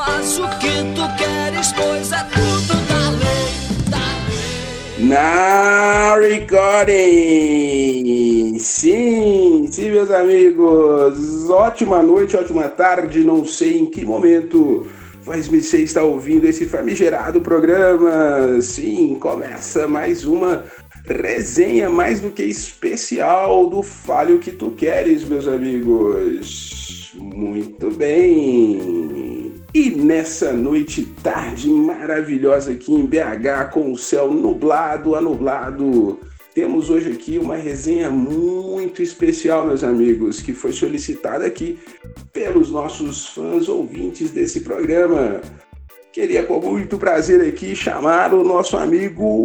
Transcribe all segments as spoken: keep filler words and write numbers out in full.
Faz o que tu queres, pois é tudo da lei, da lei. Na recording! Sim, sim, meus amigos. Ótima noite, ótima tarde, não sei em que momento mas você está ouvindo esse famigerado programa. Sim, começa mais uma resenha mais do que especial do Fale o que Tu Queres, meus amigos. Muito bem. E nessa noite tarde maravilhosa aqui em B H, com o céu nublado a nublado, temos hoje aqui uma resenha muito especial, meus amigos, que foi solicitada aqui pelos nossos fãs ouvintes desse programa. Queria com muito prazer aqui chamar o nosso amigo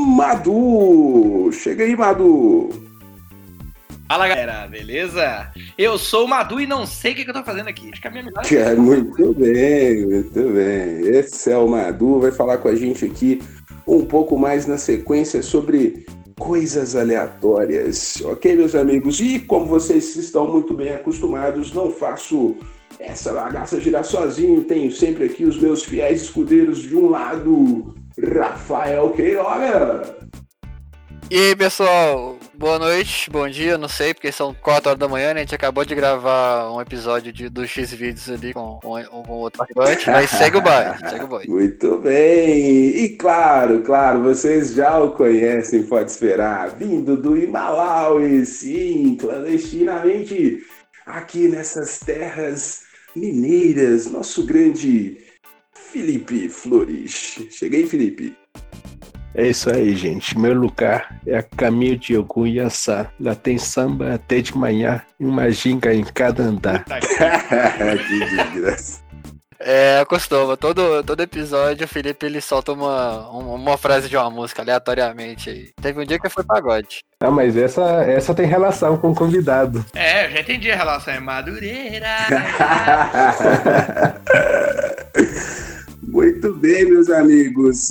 Madu. Chega aí, Madu. Fala, galera, beleza? Eu sou o Madu e não sei o que, que eu tô fazendo aqui. Acho que é a minha melhor. É, muito bem, muito bem. Esse é o Madu, vai falar com a gente aqui um pouco mais na sequência sobre coisas aleatórias, ok, meus amigos? E como vocês estão muito bem acostumados, não faço essa bagaça girar sozinho, tenho sempre aqui os meus fiéis escudeiros. De um lado, Rafael Queiroga. E aí, pessoal, boa noite, bom dia, não sei, porque são quatro horas da manhã, né? A gente acabou de gravar um episódio de, do X-Vídeos ali com, com, com outro participante, mas segue o baile, segue o baile. Muito bem, e claro, claro, vocês já o conhecem, pode esperar, vindo do Himalaia, sim, clandestinamente, aqui nessas terras mineiras, nosso grande Felipe Flores. Cheguei, Felipe. É isso aí, gente. Meu lugar é a caminho de Ogum e Ansá. Lá tem samba até de manhã e uma ginga em cada andar. Que desgraça. É, costuma. Todo, todo episódio o Felipe ele solta uma, uma frase de uma música aleatoriamente aí. Teve um dia que foi pagode. Ah, mas essa, essa tem relação com o convidado. É, eu já entendi a relação. É Madureira. Muito bem, meus amigos.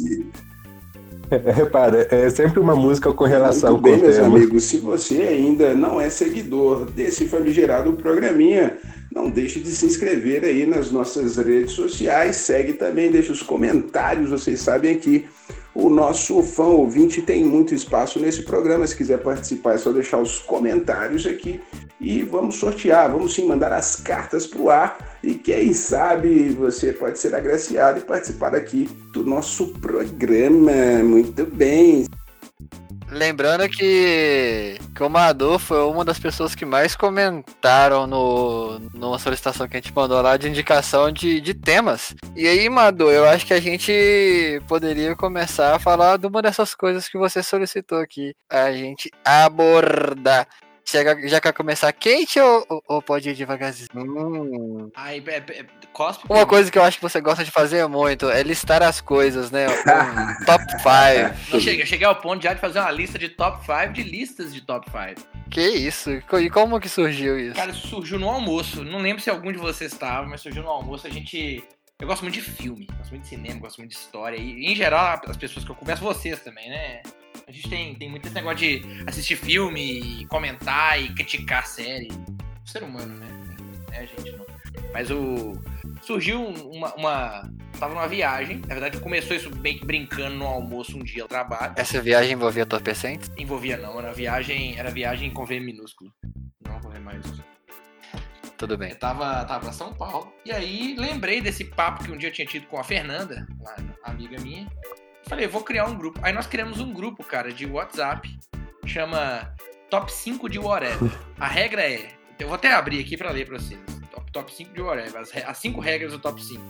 É, repara, é sempre uma música com relação Muito com bem, o meus tema. amigos, se você ainda não é seguidor desse famigerado programinha, não deixe de se inscrever aí nas nossas redes sociais, segue também, deixa os comentários. Vocês sabem aqui, o nosso fã ouvinte tem muito espaço nesse programa. Se quiser participar é só deixar os comentários aqui e vamos sortear, vamos sim mandar as cartas pro ar e quem sabe você pode ser agraciado e participar aqui do nosso programa. Muito bem. Lembrando que, que o Madu foi uma das pessoas que mais comentaram no, numa solicitação que a gente mandou lá de indicação de, de temas. E aí, Madu, eu acho que a gente poderia começar a falar de uma dessas coisas que você solicitou aqui. A gente abordar. Chega, já quer começar quente ou, ou, ou pode ir devagarzinho? Hum. Ai, é, é, cospe. Uma coisa que eu acho que você gosta de fazer muito é listar as coisas, né? Um top cinco. Não, chega, cheguei ao ponto já de fazer uma lista de top cinco de listas de top cinco. Que isso? E como que surgiu isso? Cara, isso surgiu no almoço. Não lembro se algum de vocês estava, mas surgiu no almoço. A gente... Eu gosto muito de filme, gosto muito de cinema, gosto muito de história. E, em geral, as pessoas que eu converso, vocês também, né? A gente tem, tem muito esse negócio de assistir filme, comentar e criticar a série. O ser humano, né? É a gente, não. Mas o... Surgiu uma, uma... Tava numa viagem. Na verdade, começou isso bem que brincando no almoço um dia ao trabalho. Essa viagem envolvia entorpecentes? Envolvia não, era viagem, era viagem com V minúsculo. Não com V maiúsculo. Tudo bem. Eu tava, tava pra São Paulo. E aí, lembrei desse papo que um dia eu tinha tido com a Fernanda, uma amiga minha. Falei, vou criar um grupo. Aí nós criamos um grupo, cara, de WhatsApp. Chama Top cinco de Whatever. A regra é... Eu vou até abrir aqui pra ler pra vocês. Top, top cinco de Whatever. As, as cinco regras do Top cinco.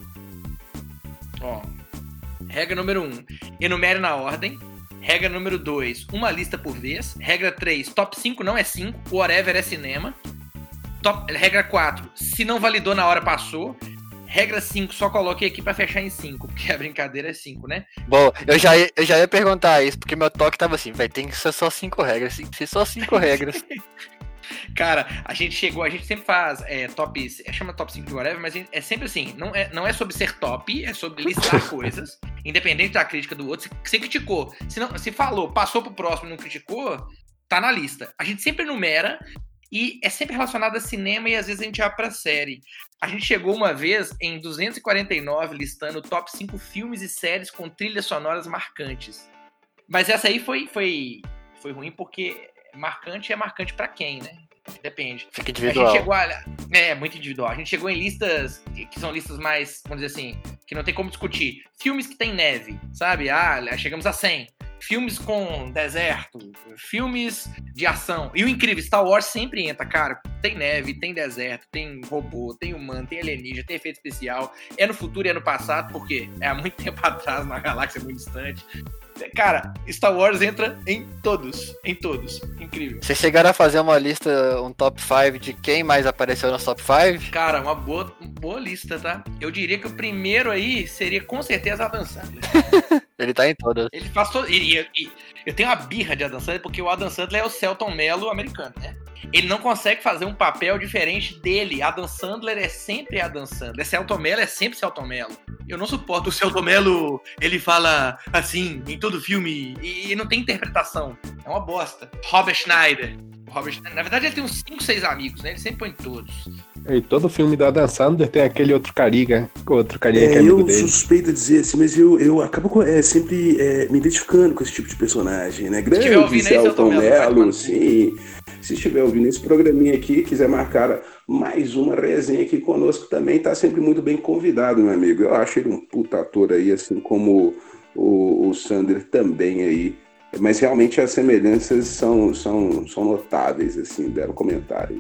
Ó. Regra número um. Enumere na ordem. Regra número dois. Uma lista por vez. Regra três. Top cinco não é cinco. Whatever é cinema. Top, regra quatro. Se não validou na hora, passou. Regra cinco, só coloquei aqui pra fechar em cinco, porque a brincadeira é cinco, né? Bom, eu já, ia, eu já ia perguntar isso, porque meu toque tava assim, vai ter que ser só cinco regras, tem que ser só cinco regras. Cara, a gente chegou, a gente sempre faz é, top, chama top cinco de whatever, mas é sempre assim, não é, não é sobre ser top, é sobre listar coisas, independente da crítica do outro. Você criticou, se, não, se falou, passou pro próximo e não criticou, tá na lista. A gente sempre enumera E é sempre relacionado a cinema e às vezes a gente vai pra série. A gente chegou uma vez em duzentos e quarenta e nove listando o top cinco filmes e séries com trilhas sonoras marcantes. Mas essa aí foi, foi, foi ruim porque marcante é marcante pra quem, né? Depende. Fica A individual. gente chegou a... É, muito individual. A gente chegou em listas que são listas mais, vamos dizer assim, que não tem como discutir. Filmes que tem neve, sabe? Ah, chegamos a cem. Filmes com deserto, filmes de ação. E o incrível, Star Wars sempre entra, cara. Tem neve, tem deserto, tem robô, tem humano, tem alienígena, tem efeito especial. É no futuro e é no passado, porque é há muito tempo atrás, numa galáxia muito distante. Cara, Star Wars entra em todos, em todos. Incrível. Vocês chegaram a fazer uma lista, um top cinco de quem mais apareceu no top cinco? Cara, uma boa, boa lista, tá? Eu diria que o primeiro aí seria com certeza Adam Sandler. Ele tá em todas. Ele faz todo... E, e, e, eu tenho uma birra de Adam Sandler porque o Adam Sandler é o Selton Mello americano, né? Ele não consegue fazer um papel diferente dele. Adam Sandler é sempre Adam Sandler. Selton Mello é sempre Selton Mello. Eu não suporto o Selton Mello, ele fala assim, em todo filme, e, e não tem interpretação. É uma bosta. Robert Schneider. Robert Schneider. Na verdade, ele tem uns cinco, seis amigos, né? Ele sempre põe todos. E todo filme da Adam Sandler tem aquele outro carinha, outro carinha que é É, amigo eu dele. suspeito de dizer assim, mas eu, eu acabo com- é, sempre é, me identificando com esse tipo de personagem, né? estiver Grande ouvindo aí, Selton Selton Mello, vai tomar Mello, no cu. sim. Se estiver ouvindo esse programinha aqui, quiser marcar mais uma resenha aqui conosco também, tá sempre muito bem convidado, meu amigo. Eu acho ele um puta ator aí, assim como o, o Sandler também aí. Mas realmente as semelhanças são, são, são notáveis, assim, deram comentário.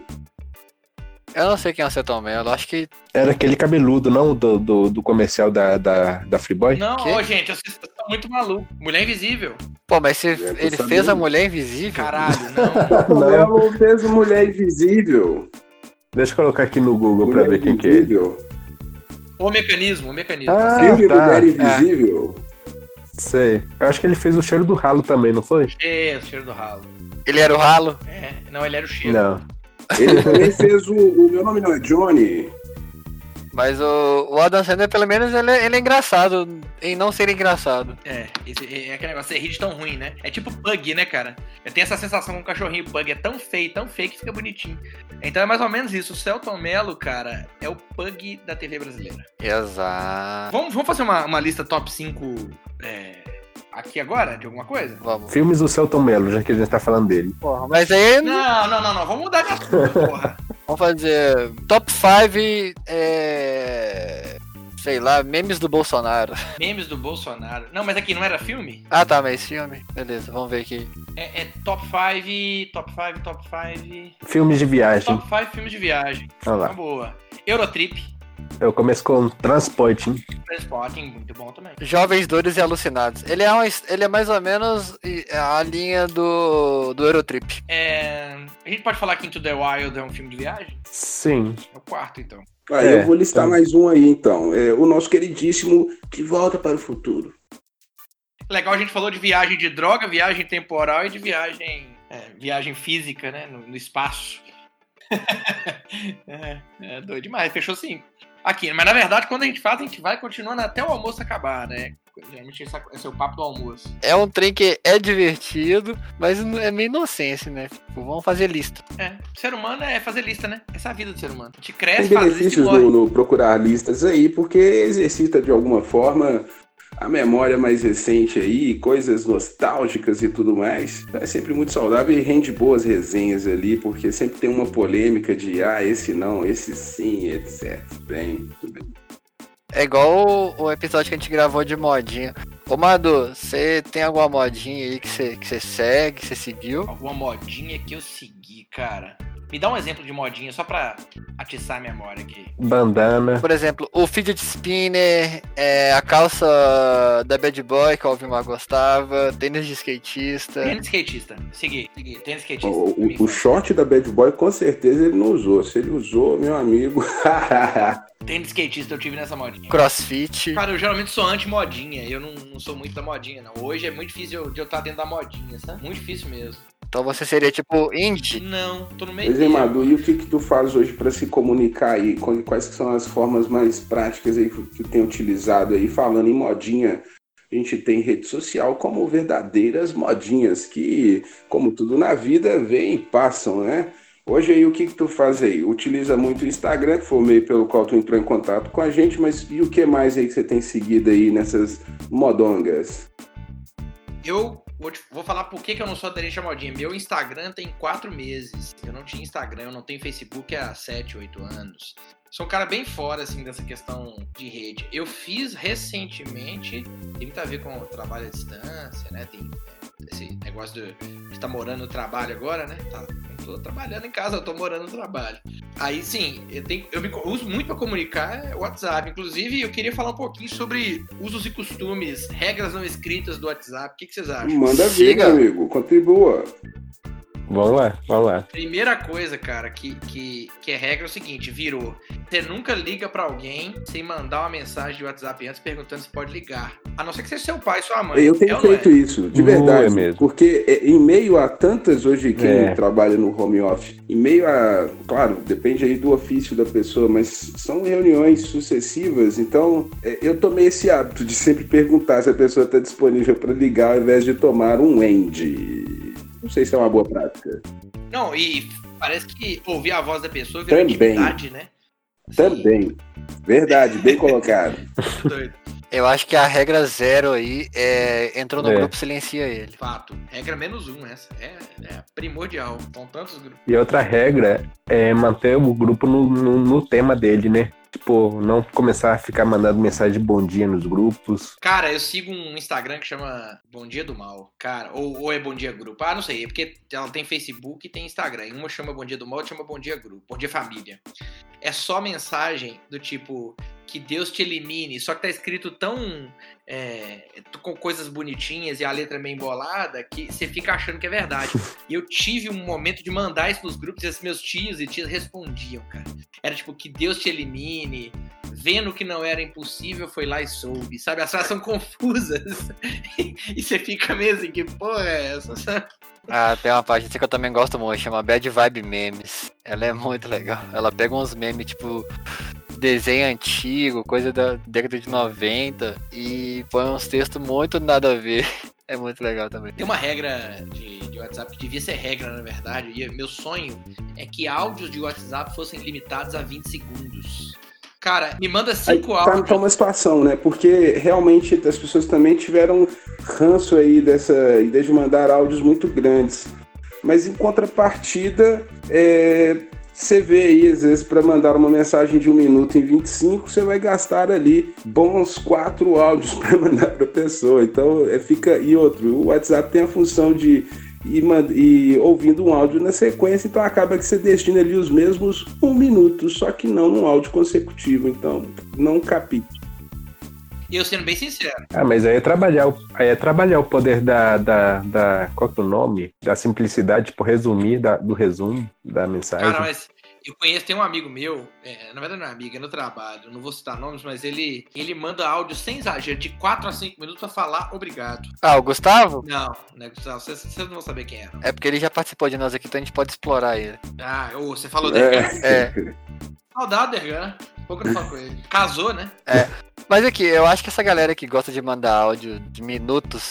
Eu não sei quem é o Selton Mello, acho que Era aquele cabeludo, não? Do, do, do comercial da, da, da Free-Boy? Não, Quê? ô, gente, vocês estão muito malucos. Mulher Invisível. Pô, mas se tô ele sabendo. fez a Mulher Invisível. Caralho, não. O Mello fez Mulher Invisível. Deixa eu colocar aqui no Google pra ver quem que é ele. Invisível. O mecanismo, o mecanismo. Ah, Filme tá. Mulher Invisível. Sei. Eu acho que ele fez o cheiro do ralo também, não foi? É, o cheiro do ralo. Ele era o ralo. É, não, ele era o cheiro. Não. Ele também fez o, o Meu Nome Não É Johnny. Mas o, o Adam Sandler, pelo menos, ele é, ele é engraçado em não ser engraçado. É, esse, é aquele negócio, você ri de tão ruim, né? É tipo Pug, né, cara? Eu tenho essa sensação com o cachorrinho Pug, é tão feio, tão feio que fica bonitinho. Então é mais ou menos isso. O Selton Mello, cara, é o Pug da T V brasileira. Exato. Vamos, vamos fazer uma, uma lista top cinco é, aqui agora, de alguma coisa? Vamos. Filmes do Selton Mello, já que a gente tá falando dele. Porra, mas aí Não, não, não, não. Vamos mudar de assunto, porra. vamos fazer top cinco, é... sei lá, memes do Bolsonaro. Memes do Bolsonaro. Não, mas aqui não era filme? Ah, tá, mas filme. Beleza, vamos ver aqui. É, é top cinco, top cinco, top cinco. Filmes de viagem. Top cinco filmes de viagem. Olha Uma lá. boa. Eurotrip. Eu começo com Transporting. Transporting, muito bom também. Jovens Doidos e Alucinados. Ele é, uma, ele é mais ou menos a linha do, do Eurotrip. É, a gente pode falar que Into the Wild é um filme de viagem? Sim. É o quarto, então. Aí É, eu vou listar então. mais um aí, então. É, o nosso queridíssimo De Volta para o Futuro. Legal, a gente falou de viagem de droga, viagem temporal e de viagem, é, viagem física, né, no, no espaço. é, é doido demais, fechou cinco. Aqui, mas na verdade, quando a gente faz, a gente vai continuando até o almoço acabar, né? Geralmente esse é o papo do almoço. É um trem que é divertido, mas é meio inocência, né? Tipo, vamos fazer lista. É, ser humano é fazer lista, né? Essa é a vida do ser humano. A gente Tem cresce, faz lista e benefícios morre. no, no procurar listas aí, porque exercita de alguma forma a memória mais recente aí, coisas nostálgicas e tudo mais. É sempre muito saudável e rende boas resenhas ali, porque sempre tem uma polêmica de ah, esse não, esse sim, etcétera. Bem, tudo bem. É igual o, o episódio que a gente gravou de modinha. Ô Madu, você tem alguma modinha aí que você que você segue, que você seguiu? Alguma modinha que eu segui, cara. Me dá um exemplo de modinha, só pra atiçar a memória aqui. Bandana. Por exemplo, o fidget spinner, é, a calça da Bad Boy que o Alvimar gostava, tênis de skatista. Tênis skatista. Segui, segui. Tênis skatista. O, o, o short da Bad Boy, com certeza, ele não usou. Se ele usou, meu amigo. Tênis skatista eu tive nessa modinha. Crossfit. Cara, eu geralmente sou anti-modinha. Eu não, não sou muito da modinha, não. Hoje é muito difícil de eu estar dentro da modinha, sabe? Muito difícil mesmo. Então você seria tipo indie. Não, tô no meio. Pois é, Madu, e o que que tu faz hoje para se comunicar aí? Quais que são as formas mais práticas aí que tu tem utilizado aí? Falando em modinha, a gente tem rede social como verdadeiras modinhas que, como tudo na vida, vêm e passam, né? Hoje aí, o que que tu faz aí? Utiliza muito o Instagram, que foi o meio pelo qual tu entrou em contato com a gente, mas e o que mais aí que você tem seguido aí nessas modongas? Eu vou, te- vou falar por que, que eu não sou aderente à modinha. Meu Instagram tem quatro meses. Eu não tinha Instagram, eu não tenho Facebook há sete, oito anos. Sou um cara bem fora, assim, dessa questão de rede. Eu fiz recentemente, tem muito a ver com o trabalho à distância, né? Tem é, esse negócio de estar morando no trabalho agora, né? Tá, eu tô trabalhando em casa, eu tô morando no trabalho. Aí, sim, eu, tenho, eu me co- uso muito para comunicar é, o WhatsApp. Inclusive, eu queria falar um pouquinho sobre usos e costumes, regras não escritas do WhatsApp. O que, que vocês acham? Manda ver, Siga. meu amigo, contribua. Vamos lá, vamos lá. Primeira coisa, cara, que, que, que é regra é o seguinte, virou. Você nunca liga pra alguém sem mandar uma mensagem de WhatsApp antes perguntando se pode ligar. A não ser que seja seu pai, sua mãe. Eu tenho É ou não é? feito isso, de Não verdade, é mesmo. porque é, em meio a tantas hoje quem É. trabalha no home office, em meio a, claro, depende aí do ofício da pessoa, mas são reuniões sucessivas, então é, eu tomei esse hábito de sempre perguntar se a pessoa está disponível para ligar ao invés de tomar um end. Não sei se é uma boa prática. Não, e parece que ouvir a voz da pessoa virou Também. intimidade, né? Assim, Também. Verdade, bem colocado. muito doido. Eu acho que a regra zero aí é entrou no É. grupo, silencia ele. Fato. Regra menos um, essa. É, é primordial. São tantos grupos. E outra regra é manter o grupo no, no, no tema dele, né? Tipo, não começar a ficar mandando mensagem de bom dia nos grupos. Cara, eu sigo um Instagram que chama Bom Dia do Mal. Cara, ou, ou é Bom Dia Grupo. Ah, não sei. É porque ela tem Facebook e tem Instagram. Uma chama Bom Dia do Mal, outra chama Bom Dia Grupo. Bom Dia Família. É só mensagem do tipo que Deus te elimine. Só que tá escrito tão é, com coisas bonitinhas e a letra meio embolada que você fica achando que é verdade. E eu tive um momento de mandar isso nos grupos e esses meus tios e tias respondiam, cara. Era tipo que Deus te elimine. Vendo que não era impossível, foi lá e soube. Sabe? As frases são confusas. E você fica meio assim, que porra é essa? Sabe? Ah, tem uma página que eu também gosto muito, chama Bad Vibe Memes. Ela é muito legal. Ela pega uns memes, tipo, desenho antigo, coisa da década de noventa, e põe uns textos muito nada a ver. É muito legal também. Tem uma regra de, de WhatsApp que devia ser regra, na verdade. E meu sonho é que áudios de WhatsApp fossem limitados a vinte segundos. Cara, me manda Aí cinco tá, áudios. tá uma situação, né? Porque realmente as pessoas também tiveram ranço aí dessa ideia de mandar áudios muito grandes. Mas em contrapartida, é, você vê aí, às vezes, para mandar uma mensagem de um minuto em vinte e cinco, você vai gastar ali bons quatro áudios para mandar para a pessoa. Então, é, fica. E outro, o WhatsApp tem a função de ir, mand- ir ouvindo um áudio na sequência, então acaba que você destina ali os mesmos um minuto, só que não num áudio consecutivo. Então, não capite. E eu sendo bem sincero. Ah, mas aí é trabalhar, o- aí é trabalhar o poder da, da, da. Qual que é o nome? Da simplicidade, tipo, resumir da- do resumo da mensagem. Cara, mas eu conheço, tem um amigo meu, é, na verdade não é amigo, é no trabalho, não vou citar nomes, mas ele, ele manda áudio sem exagero, de quatro a cinco minutos pra falar obrigado. Ah, o Gustavo? Não, né, Gustavo? Vocês, vocês não vão saber quem é. Não. É porque ele já participou de nós aqui, então a gente pode explorar ele. Ah, ô, você falou dele. É. É. Saudade, Dergan. Pouco eu não falo com ele. Casou, né? Mas aqui, eu acho que essa galera que gosta de mandar áudio de minutos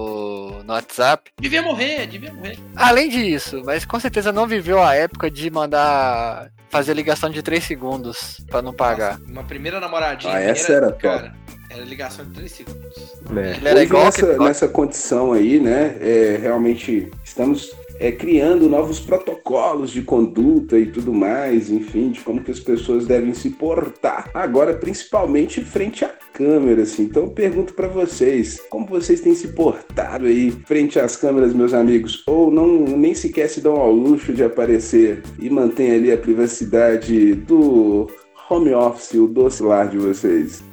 no, no WhatsApp, Devia morrer, devia morrer. além disso, mas com certeza não viveu a época de mandar fazer ligação de três segundos pra não pagar. Nossa, uma primeira namoradinha. Ah, minha essa era top. cara, era ligação de três segundos. Né? Ele era Hoje, igual nessa, que- nessa condição aí, né, é, realmente estamos é, criando novos protocolos de conduta e tudo mais, enfim, de como que as pessoas devem se portar. Agora, principalmente frente à câmera, assim. Então, eu pergunto pra vocês, como vocês têm se portado aí frente às câmeras, meus amigos? Ou não, nem sequer se dão ao luxo de aparecer e mantém ali a privacidade do home office, o doce lar de vocês?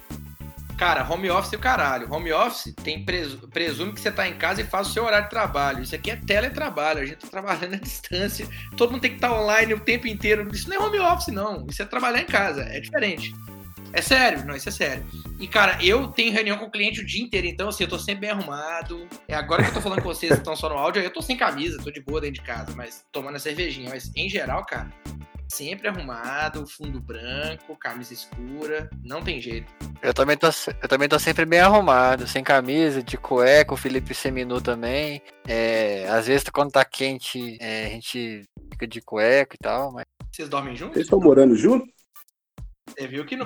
Cara, home office é o caralho. Home office tem presu- presume que você tá em casa e faz o seu horário de trabalho. Isso aqui é teletrabalho, a gente tá trabalhando à distância. Todo mundo tem que estar online o tempo inteiro. Isso não é home office, não. Isso é trabalhar em casa, é diferente. É sério, não, isso é sério. E, cara, eu tenho reunião com o cliente o dia inteiro, então, assim, eu tô sempre bem arrumado. É agora que eu tô falando com vocês que estão só no áudio, eu tô sem camisa, tô de boa dentro de casa, mas tomando a cervejinha. Mas, em geral, cara, sempre arrumado, fundo branco, camisa escura, não tem jeito. Eu também tô, se- eu também tô sempre bem arrumado, sem camisa, de cueca, o Felipe seminu também. É, às vezes quando tá quente, é, a gente fica fica de cueca e tal, mas... Vocês dormem juntos? Vocês estão morando junto? Você viu que não.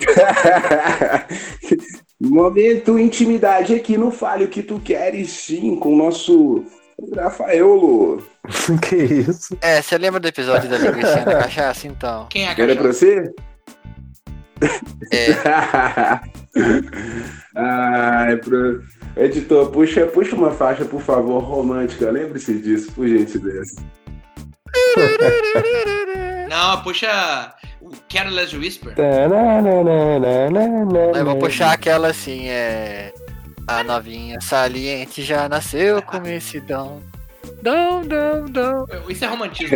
Momento intimidade aqui no Fale o que tu queres, sim, com o nosso Rafaelo. Que isso? É, você lembra do episódio da linguiça da cachaça, então? Quem é a Era pra cachaça? você? É, Ai, pro... Editor, puxa, puxa uma faixa, por favor, romântica. Lembre-se disso, por gentileza. Não, puxa o Careless Whisper. eu vou puxar aquela assim, é... A novinha saliente já nasceu com esse dom. Dom, dom, dom. Isso é romantismo.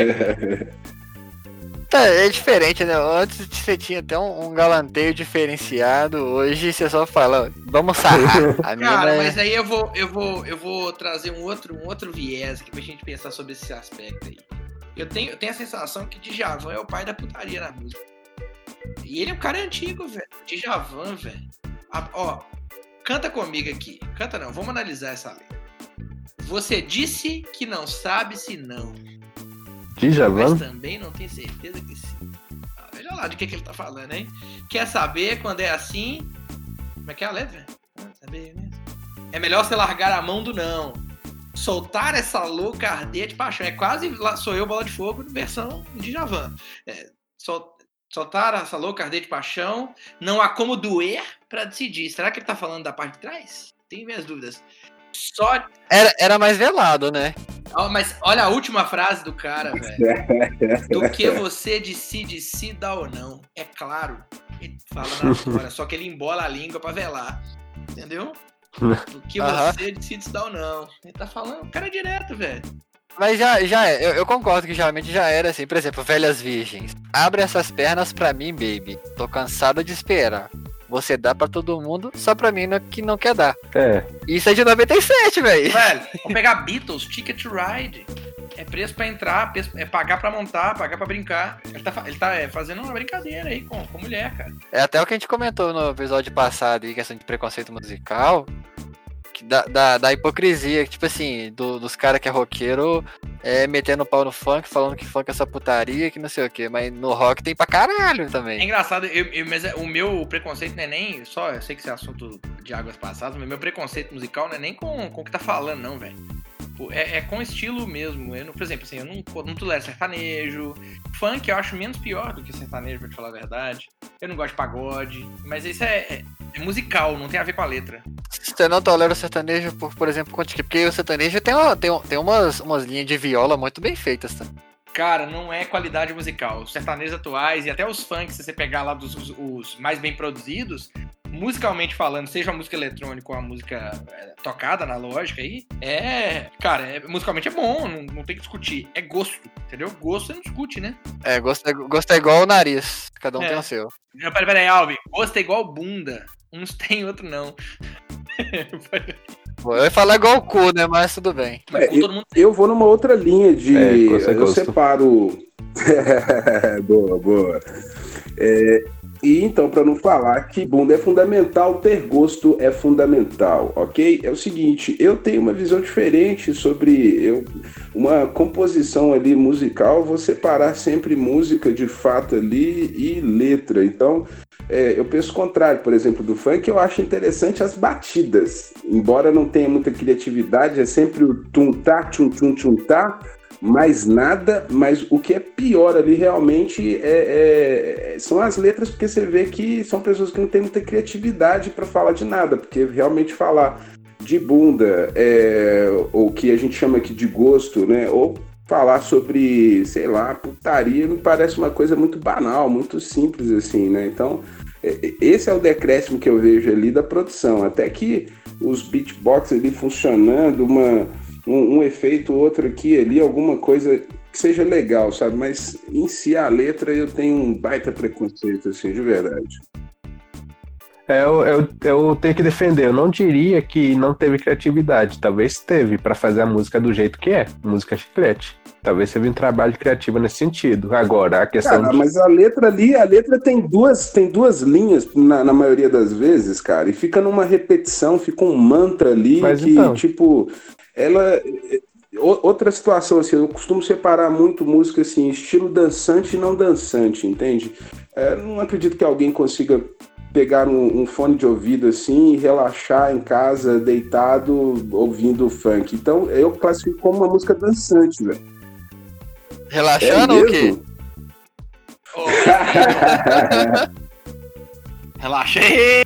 Tá, é diferente, né? Antes você tinha até um, um galanteio diferenciado, hoje você só fala, vamos sarrar. A mina Cara, é- mas aí eu vou, eu vou, eu vou trazer um outro, um outro viés aqui pra gente pensar sobre esse aspecto aí. Eu tenho, eu tenho a sensação que Djavan é o pai da putaria na música. E ele é um cara antigo, velho. Djavan, velho. A- Ó, canta comigo aqui. Canta não, vamos analisar essa letra. Você disse que não sabe se não, Djavan? mas também não tem certeza que sim. Ah, veja lá de que, que ele tá falando, hein? Quer saber quando é assim? Como é que é a letra? Ah, saber mesmo. É melhor você largar a mão do não. Soltar essa louca arder de paixão. É quase lá, Sou Eu, Bola de Fogo, versão de Djavan. É, sol, soltar essa louca arder de paixão. Não há como doer pra decidir. Será que ele tá falando da parte de trás? Tenho minhas dúvidas. Só. Era, era mais velado, né? Ó, mas olha a última frase do cara, velho. Do que você decide se dá ou não. É claro. Ele fala na história, só que ele embola a língua pra velar. Entendeu? Do que Aham. você decide se dá ou não. Ele tá falando, o cara é direto, velho. Mas já, já é, eu, eu concordo que geralmente já era assim, por exemplo, Velhas Virgens. Abre essas pernas pra mim, baby. Tô cansada de esperar. Você dá pra todo mundo, só pra mim não- que não quer dar. É. Isso é de noventa e sete, velho. Velho, vamos pegar Beatles, Ticket to Ride. É preço pra entrar, preço- é pagar pra montar, pagar pra brincar. Ele tá, fa- ele tá é, fazendo uma brincadeira aí com, com mulher, cara. É até o que a gente comentou no episódio passado aí, questão de preconceito musical. Que da, da, da hipocrisia, tipo assim, do- dos caras que é roqueiro é, metendo pau no funk, falando que funk é só putaria, que não sei o que. Mas no rock tem pra caralho É também. engraçado, eu, eu- mas é- o meu preconceito não é nem só, eu sei que esse é assunto de águas passadas, mas meu preconceito musical não é nem com, com o que tá falando, não, velho. Pô, É, é com estilo mesmo. Eu não, por exemplo, assim, eu não, não tolero sertanejo. Funk eu acho menos pior do que sertanejo, pra te falar a verdade. Eu não gosto de pagode. Mas isso é, é- é musical, não tem a ver com a letra. Você não tolera o sertanejo, por, por exemplo, quanto que? Porque o sertanejo tem, uma, tem, um- tem umas, umas linhas de viola muito bem feitas, tá? Cara, não é qualidade musical. Os sertanejos atuais e até os funks, se você pegar lá dos os, os mais bem produzidos, musicalmente falando, seja a música eletrônica ou a música é, tocada na lógica aí, é. Cara, é- musicalmente é bom, não, não tem que discutir. É gosto, entendeu? Gosto você não discute, né? É, gosto é, gosto é igual o nariz. Cada um É. tem o seu. Não, Peraí, peraí, Alvin. Gosto é igual bunda. Uns tem, outro não. Pô, eu ia falar igual o cu, né? Mas tudo bem. Mas É, com todo mundo Eu vou numa outra linha de. É, gosto é eu gosto. separo. Boa, boa. É, e então, para não falar que bunda é fundamental, ter gosto é fundamental, ok? É o seguinte, eu tenho uma visão diferente sobre eu, uma composição ali musical, vou separar sempre música de fato ali e letra. Então, é, eu penso o contrário, por exemplo, do funk, eu acho interessante as batidas. Embora não tenha muita criatividade, é sempre o tum-tá, tchum-tchum-tchum-tá, mais nada, mas o que é pior ali realmente é, é- são as letras, porque você vê que são pessoas que não têm muita criatividade para falar de nada, porque realmente falar de bunda, é, ou o que a gente chama aqui de gosto, né, ou falar sobre, sei lá, putaria, me parece uma coisa muito banal, muito simples assim, né, então é- esse é o decréscimo que eu vejo ali da produção, até que os beatbox ali funcionando, uma Um, um efeito, outro aqui, ali, alguma coisa que seja legal, sabe? Mas em si a letra eu tenho um baita preconceito, assim, de verdade. É, eu, eu, eu tenho que defender. Eu não diria que não teve criatividade. Talvez teve para fazer a música do jeito que é. Música chiclete. Talvez teve um trabalho criativo nesse sentido. Agora, a questão Cara, de... mas a letra ali, a letra tem duas, tem duas linhas na, na maioria das vezes, cara, e fica numa repetição, fica um mantra ali Mas que, então. tipo, ela... outra situação, assim, eu costumo separar muito música, assim, estilo dançante e não dançante, entende? É, não acredito que alguém consiga pegar um, um fone de ouvido, assim, e relaxar em casa, deitado, ouvindo funk. Então, eu classifico como uma música dançante, velho. Relaxando ou o quê? Oh, relaxa aí!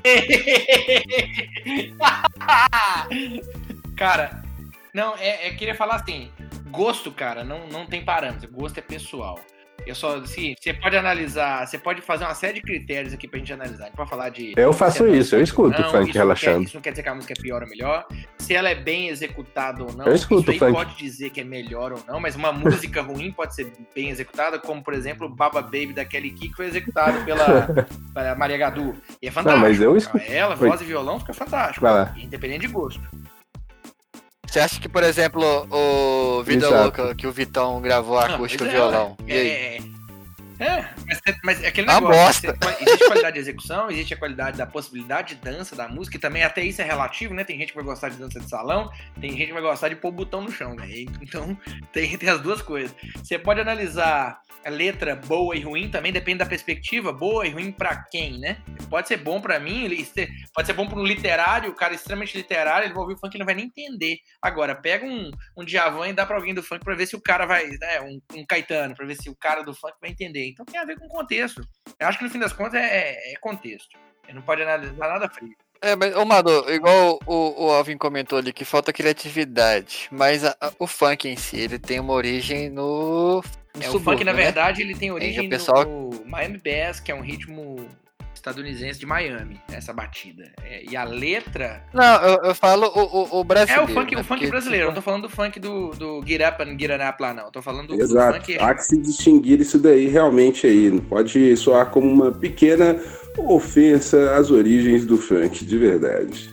Cara, não, é, é queria falar assim, gosto, cara, não, não tem parâmetro, gosto é pessoal. Eu só, assim, você pode analisar, você pode fazer uma série de critérios aqui pra gente analisar. A gente pode falar de... Eu faço isso, eu escuto não, funk isso relaxando. Não quer, isso não quer dizer que a música é pior ou melhor. Se ela é bem executada ou não, eu escuto isso aí funk. pode dizer que é melhor ou não, mas uma música ruim pode ser bem executada, como, por exemplo, Baba Baby da Kelly Key, que foi executado pela, pela Maria Gadu. E é fantástico. Não, mas eu escuto. Ela, voz e violão, fica fantástico. Independente de gosto. Você acha que, por exemplo, o Vida Exato. Louca, que o Vitão gravou a acústica e é, violão, é, e aí? É, é, mas, mas é aquele Uma negócio, bosta. você- existe qualidade de execução, existe a qualidade da possibilidade de dança da música, e também até isso é relativo, né? Tem gente que vai gostar de dança de salão, tem gente que vai gostar de pôr o botão no chão, né? Então tem, tem as duas coisas. Você pode analisar a letra boa e ruim, também depende da perspectiva, boa e ruim pra quem, né? Pode ser bom pra mim, ele pode ser bom pra um literário, o cara extremamente literário, ele vai ouvir o funk e não vai nem entender. Agora, pega um, um Djavan e dá pra alguém do funk pra ver se o cara vai, né, um, um Caetano, pra ver se o cara do funk vai entender. Então tem a ver com contexto. Eu acho que no fim das contas é, é contexto. Ele não pode analisar nada frio. É, mas, ô Madu, igual o, o Alvin comentou ali, que falta criatividade, mas a- a- o funk em si, ele tem uma origem no, no É, o subúrbio, funk, na né? verdade, ele tem origem o pessoal- no Miami Bass, que é um ritmo estadunidense de Miami, essa batida. É, e a letra... Não, eu, eu falo o, o, o É brasileiro. o funk, né? o funk Porque, brasileiro, eu não tipo, tô falando do funk do, do Get Up and Get Up lá, não. Eu tô falando do, do Exato. funk... Há que se distinguir isso daí realmente aí. Não pode soar como uma pequena ofensa às origens do funk, de verdade.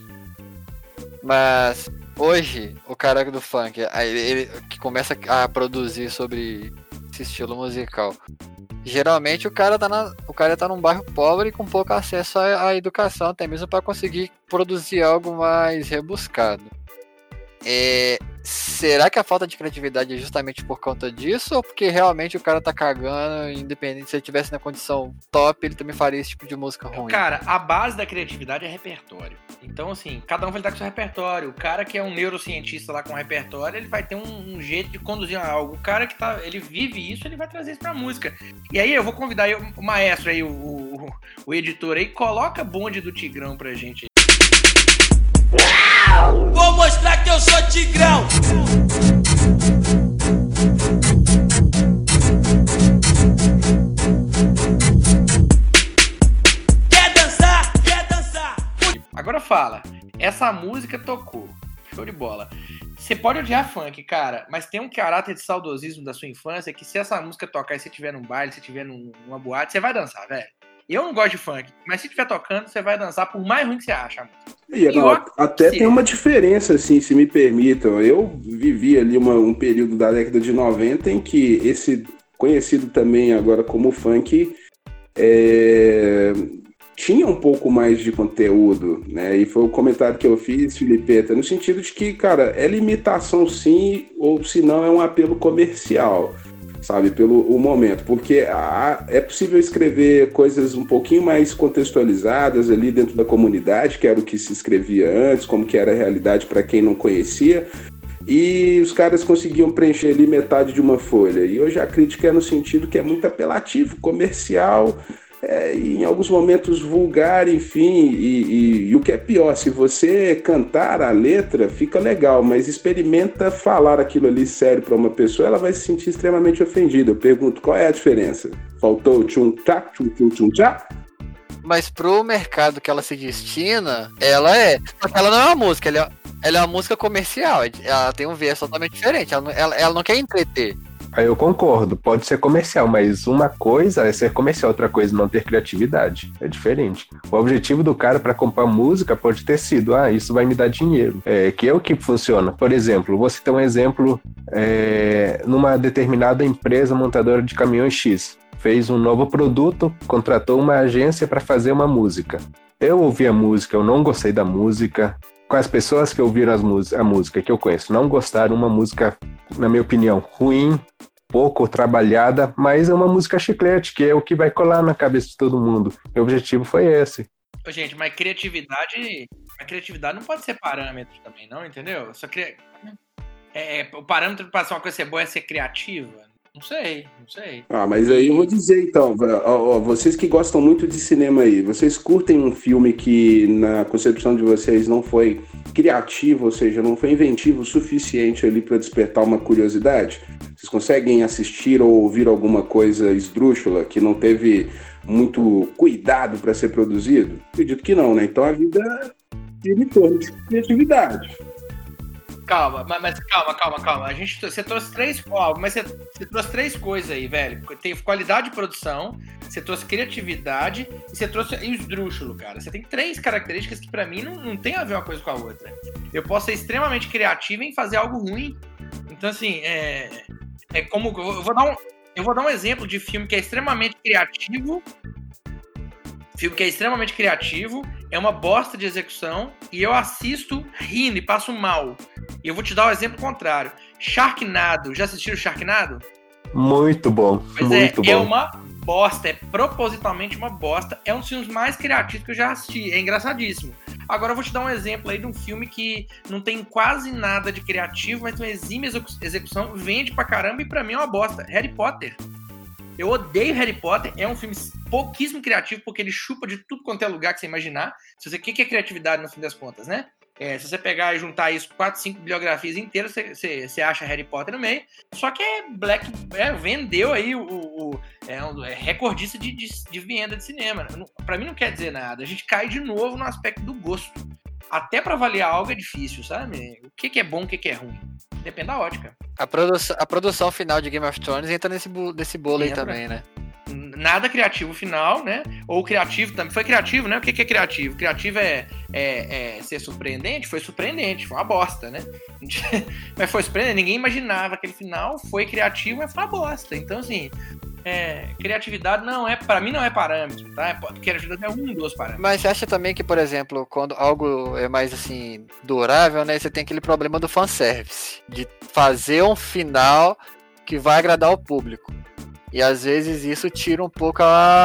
Mas hoje, o cara do funk, aí ele, ele que começa a produzir sobre esse estilo musical, geralmente o cara tá, na, o cara tá num bairro pobre com pouco acesso à, à educação, até mesmo para conseguir produzir algo mais rebuscado. É, será que a falta de criatividade é justamente por conta disso? Ou porque realmente o cara tá cagando, independente se ele tivesse na condição top, ele também faria esse tipo de música ruim? Cara, a base da criatividade é repertório. Então, assim, cada um vai lidar com o seu repertório. O cara que é um neurocientista lá com repertório, ele vai ter um, um jeito de conduzir algo. O cara que tá, ele vive isso, ele vai trazer isso pra música. E aí eu vou convidar aí o maestro aí, o, o, o editor aí, coloca bonde do Tigrão pra gente aí. Vou mostrar que eu sou tigrão. Quer dançar? Quer dançar? Agora fala, essa música tocou, show de bola. Você pode odiar funk, cara, mas tem um caráter de saudosismo da sua infância que se essa música tocar e você estiver num baile, se estiver num, numa boate, você vai dançar, velho. Eu não gosto de funk, mas se estiver tocando, você vai dançar por mais ruim que você acha a música. E, não, ó, até se- tem uma diferença, assim, se me permitam. Eu vivi ali uma- um período da década de noventa em que esse, conhecido também agora como funk, é, tinha um pouco mais de conteúdo, né? E foi o comentário que eu fiz, Filipeta, no sentido de que, cara, é limitação sim, ou se não é um apelo comercial, sabe, pelo o momento, porque a- é possível escrever coisas um pouquinho mais contextualizadas ali dentro da comunidade, que era o que se escrevia antes, como que era a realidade para quem não conhecia, e os caras conseguiam preencher ali metade de uma folha. E hoje a crítica é no sentido que é muito apelativo, comercial, é, e em alguns momentos vulgar, enfim, e, e- e o que é pior, se você cantar a letra, fica legal, mas experimenta falar aquilo ali sério para uma pessoa, ela vai se sentir extremamente ofendida. Eu pergunto, qual é a diferença? Faltou o tchum-tchá, tchum-tchum-tchum-tchá? Mas pro mercado que ela se destina, ela é. Só que ela não é uma música, ela é, ela é uma música comercial. Ela tem um viés totalmente diferente. Ela, não- ela, ela não quer entreter. Aí eu concordo, pode ser comercial, mas uma coisa é ser comercial, outra coisa é não ter criatividade. É diferente. O objetivo do cara para comprar música pode ter sido, ah, isso vai me dar dinheiro. É, que é o que funciona. Por exemplo, você tem um exemplo é, numa determinada empresa montadora de caminhões X. Fez um novo produto, contratou uma agência para fazer uma música. Eu ouvi a música, eu não gostei da música. Com as pessoas que ouviram as mús- a música que eu conheço não gostaram, uma música na minha opinião, ruim, pouco trabalhada, mas é uma música chiclete, que é o que vai colar na cabeça de todo mundo. O objetivo foi esse. Ô, gente, mas criatividade, a criatividade não pode ser parâmetro também, não, entendeu? Só cria... é, o parâmetro para ser uma coisa ser boa é ser criativa? Não sei, não sei. Ah, mas aí eu vou dizer então, ó, ó, vocês que gostam muito de cinema aí, vocês curtem um filme que na concepção de vocês não foi criativo, ou seja, não foi inventivo o suficiente ali para despertar uma curiosidade? Vocês conseguem assistir ou ouvir alguma coisa esdrúxula que não teve muito cuidado para ser produzido? Acredito que não, né? Então a vida gira em torno de criatividade. Calma, mas, mas calma, calma, calma. A gente, você trouxe três, ó, mas você, você trouxe três coisas aí, velho. Tem qualidade de produção, você trouxe criatividade e você trouxe esdrúxulo, cara. Você tem três características que pra mim não, não tem a ver uma coisa com a outra. Eu posso ser extremamente criativo em fazer algo ruim. Então, assim, é, é como eu vou dar um, eu vou dar um exemplo de filme que é extremamente criativo. Filme que é extremamente criativo, é uma bosta de execução e eu assisto rindo e passo mal. E eu vou te dar o um exemplo contrário. Sharknado, já assistiram Sharknado? Muito bom, pois muito é, bom. É uma bosta, é propositalmente uma bosta. É um dos filmes mais criativos que eu já assisti, é engraçadíssimo. Agora eu vou te dar um exemplo aí de um filme que não tem quase nada de criativo, mas tem uma exímia execução, vende pra caramba e pra mim é uma bosta. Harry Potter. Eu odeio Harry Potter, é um filme pouquíssimo criativo, porque ele chupa de tudo quanto é lugar que você imaginar. Se você, o que é criatividade no fim das contas, né? É, se você pegar e juntar isso, quatro, cinco bibliografias inteiras, você, você, você acha Harry Potter no meio. Só que é Black, é, vendeu aí o, o é, um, é recordista de, de, de venda de cinema. Não, pra mim não quer dizer nada. A gente cai de novo no aspecto do gosto. Até pra avaliar algo é difícil, sabe? O que, que é bom, o que, que é ruim. Depende da ótica. A, produ a produção final de Game of Thrones entra nesse, nesse bolo entra. aí também, né? Nada criativo final, né? Ou criativo também. Foi criativo, né? O que, que é criativo? Criativo é, é, é ser surpreendente? Foi surpreendente, foi uma bosta, né? Mas foi surpreendente, ninguém imaginava aquele final, foi criativo, mas foi uma bosta. Então, assim, é, criatividade não é, pra mim não é parâmetro, tá? É, criatividade é um dos parâmetros. Mas você acha também que, por exemplo, quando algo é mais, assim, durável, né? Você tem aquele problema do fanservice, de fazer um final que vai agradar o público. E às vezes isso tira um pouco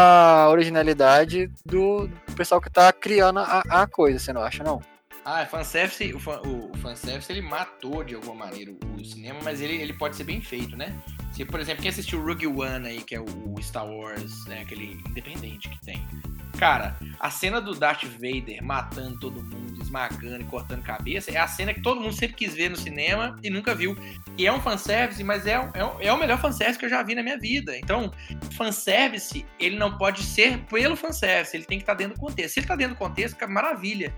a originalidade do pessoal que tá criando a, a coisa, você não acha, não? Ah, fanservice, o, fan, o, o fanservice ele matou de alguma maneira o, o cinema, mas ele, ele pode ser bem feito, né? Se, por exemplo, quem assistiu Rogue One aí, que é o, o Star Wars, né, aquele independente que tem. Cara, a cena do Darth Vader matando todo mundo, esmagando e cortando cabeça, é a cena que todo mundo sempre quis ver no cinema e nunca viu. E é um fanservice, mas é, é, é o melhor fanservice que eu já vi na minha vida. Então, fanservice, ele não pode ser pelo fanservice, ele tem que estar dentro do contexto. Se ele está dentro do contexto, fica maravilha.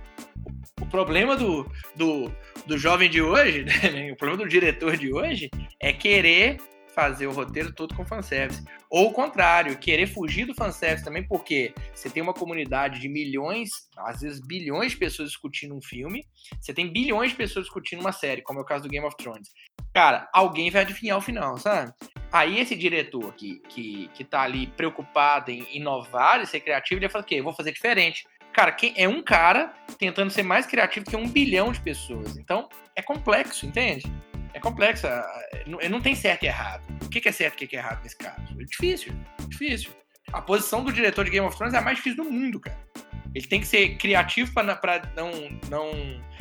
O problema do, do, do jovem de hoje, né, o problema do diretor de hoje, é querer fazer o roteiro todo com fanservice. Ou o contrário, querer fugir do fanservice também, porque você tem uma comunidade de milhões, às vezes bilhões de pessoas discutindo um filme, você tem bilhões de pessoas discutindo uma série, como é o caso do Game of Thrones. Cara, alguém vai adivinhar o final, sabe? Aí esse diretor que, que, que tá ali preocupado em inovar e ser criativo, ele vai falar o quê? Eu vou fazer diferente. Cara, quem é um cara tentando ser mais criativo que um bilhão de pessoas. Então, é complexo, entende? É complexo. Não tem certo e errado. O que é certo e o que é errado nesse caso? É difícil, difícil. A posição do diretor de Game of Thrones é a mais difícil do mundo, cara. Ele tem que ser criativo pra, pra não, não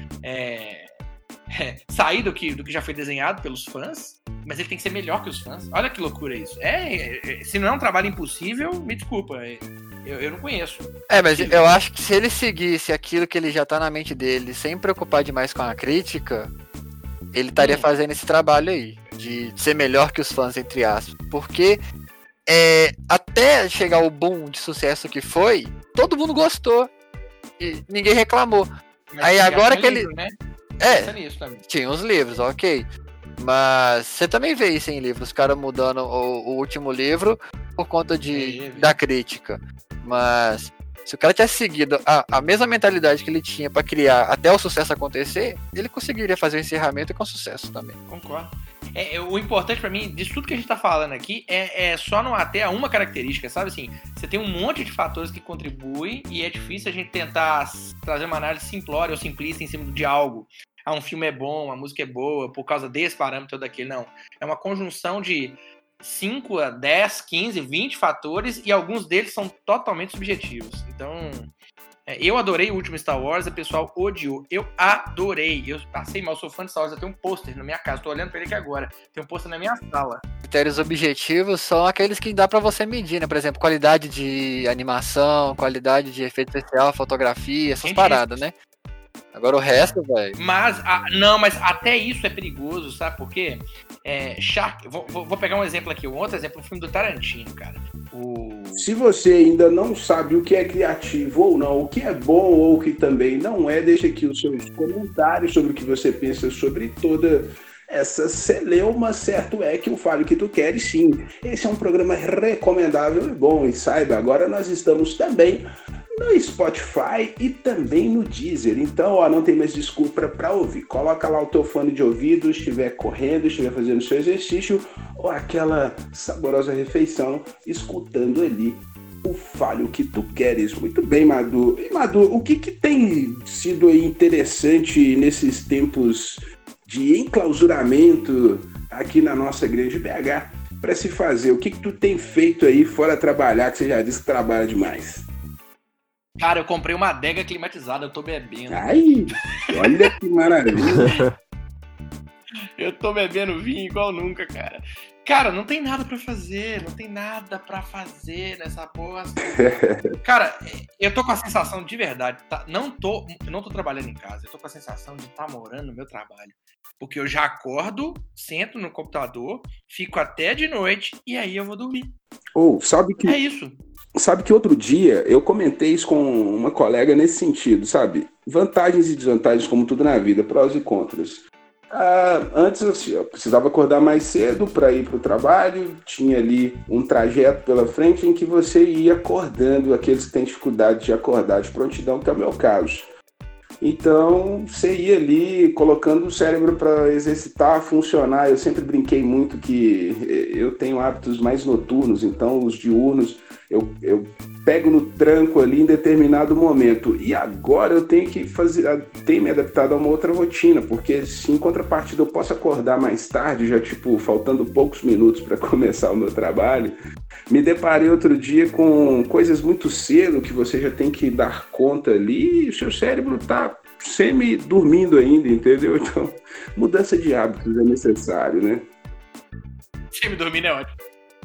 é, é, sair do que, do que já foi desenhado pelos fãs, mas ele tem que ser melhor que os fãs. Olha que loucura isso. É, é, se não é um trabalho impossível, me desculpa. É, Eu, eu não conheço. É, mas eu acho que se ele seguisse aquilo que ele já tá na mente dele, sem preocupar demais com a crítica, ele estaria hum. fazendo esse trabalho aí, de ser melhor que os fãs, entre aspas. Porque é, até chegar o boom de sucesso que foi, todo mundo gostou. E ninguém reclamou. Mas aí agora que livro, ele... Né? É, nisso também. Tinha os livros, ok. Mas você também vê isso em livros, os caras mudando o, o último livro por conta de, é, da crítica. Mas se o cara tivesse seguido a, a mesma mentalidade que ele tinha pra criar até o sucesso acontecer, ele conseguiria fazer o encerramento com sucesso também. Concordo. É, é, o importante pra mim, disso tudo que a gente tá falando aqui, é, é só não ater a uma característica, sabe assim? Você tem um monte de fatores que contribuem e é difícil a gente tentar trazer uma análise simplória ou simplista em cima de algo. ah, um filme é bom, a música é boa, por causa desse parâmetro ou daquele, não. É uma conjunção de cinco a dez, quinze, vinte fatores e alguns deles são totalmente subjetivos. Então, é, eu adorei o último Star Wars, o pessoal odiou. Eu adorei. Eu passei mal, sou fã de Star Wars, eu tenho um pôster na minha casa, tô olhando pra ele aqui agora. Tem um pôster na minha sala. Critérios objetivos são aqueles que dá pra você medir, né? Por exemplo, qualidade de animação, qualidade de efeito especial, fotografia, essas Gente, paradas, né? Agora o resto, velho. Mas, a, não, mas até isso é perigoso, sabe por quê? É, Shark, vou, vou, vou pegar um exemplo aqui, um outro exemplo, o filme do Tarantino, cara. O... Se você ainda não sabe o que é criativo ou não, o que é bom ou o que também não é, deixa aqui os seus comentários sobre o que você pensa sobre toda essa celeuma, certo é que eu falo que tu queres sim. Esse é um programa recomendável e bom, e saiba, agora nós estamos também no Spotify e também no Deezer. Então, ó, não tem mais desculpa para ouvir. Coloca lá o teu fone de ouvido, estiver correndo, estiver fazendo seu exercício ou aquela saborosa refeição, escutando ali o Fale o que tu queres. Muito bem, Madu. E, Madu, o que, que tem sido aí interessante nesses tempos de enclausuramento aqui na nossa grande B H para se fazer? O que, que tu tem feito aí fora trabalhar, que você já disse que trabalha demais? Cara, eu comprei uma adega climatizada, eu tô bebendo. Ai, olha que maravilha. Eu tô bebendo vinho igual nunca, cara. Cara, não tem nada pra fazer, não tem nada pra fazer nessa bosta. Cara, eu tô com a sensação de verdade, tá? não, tô, não tô trabalhando em casa, eu tô com a sensação de estar tá morando no meu trabalho. Porque eu já acordo, sento no computador, fico até de noite e aí eu vou dormir. Ou, oh, sabe que... É isso. Sabe que outro dia eu comentei isso com uma colega nesse sentido, sabe? Vantagens e desvantagens como tudo na vida, prós e contras. Ah, antes assim, eu precisava acordar mais cedo para ir para o trabalho, tinha ali um trajeto pela frente em que você ia acordando aqueles que têm dificuldade de acordar de prontidão, que é o meu caso. Então, você ia ali colocando o cérebro para exercitar, funcionar. Eu sempre brinquei muito que eu tenho hábitos mais noturnos, então os diurnos eu, eu pego no tranco ali em determinado momento. E agora eu tenho que fazer, tenho me adaptado a uma outra rotina, porque se em contrapartida eu posso acordar mais tarde, já tipo, faltando poucos minutos para começar o meu trabalho, me deparei outro dia com coisas muito cedo que você já tem que dar conta ali e o seu cérebro tá semi-dormindo ainda, entendeu? Então, mudança de hábitos é necessário, né? Semi-dormindo é ótimo.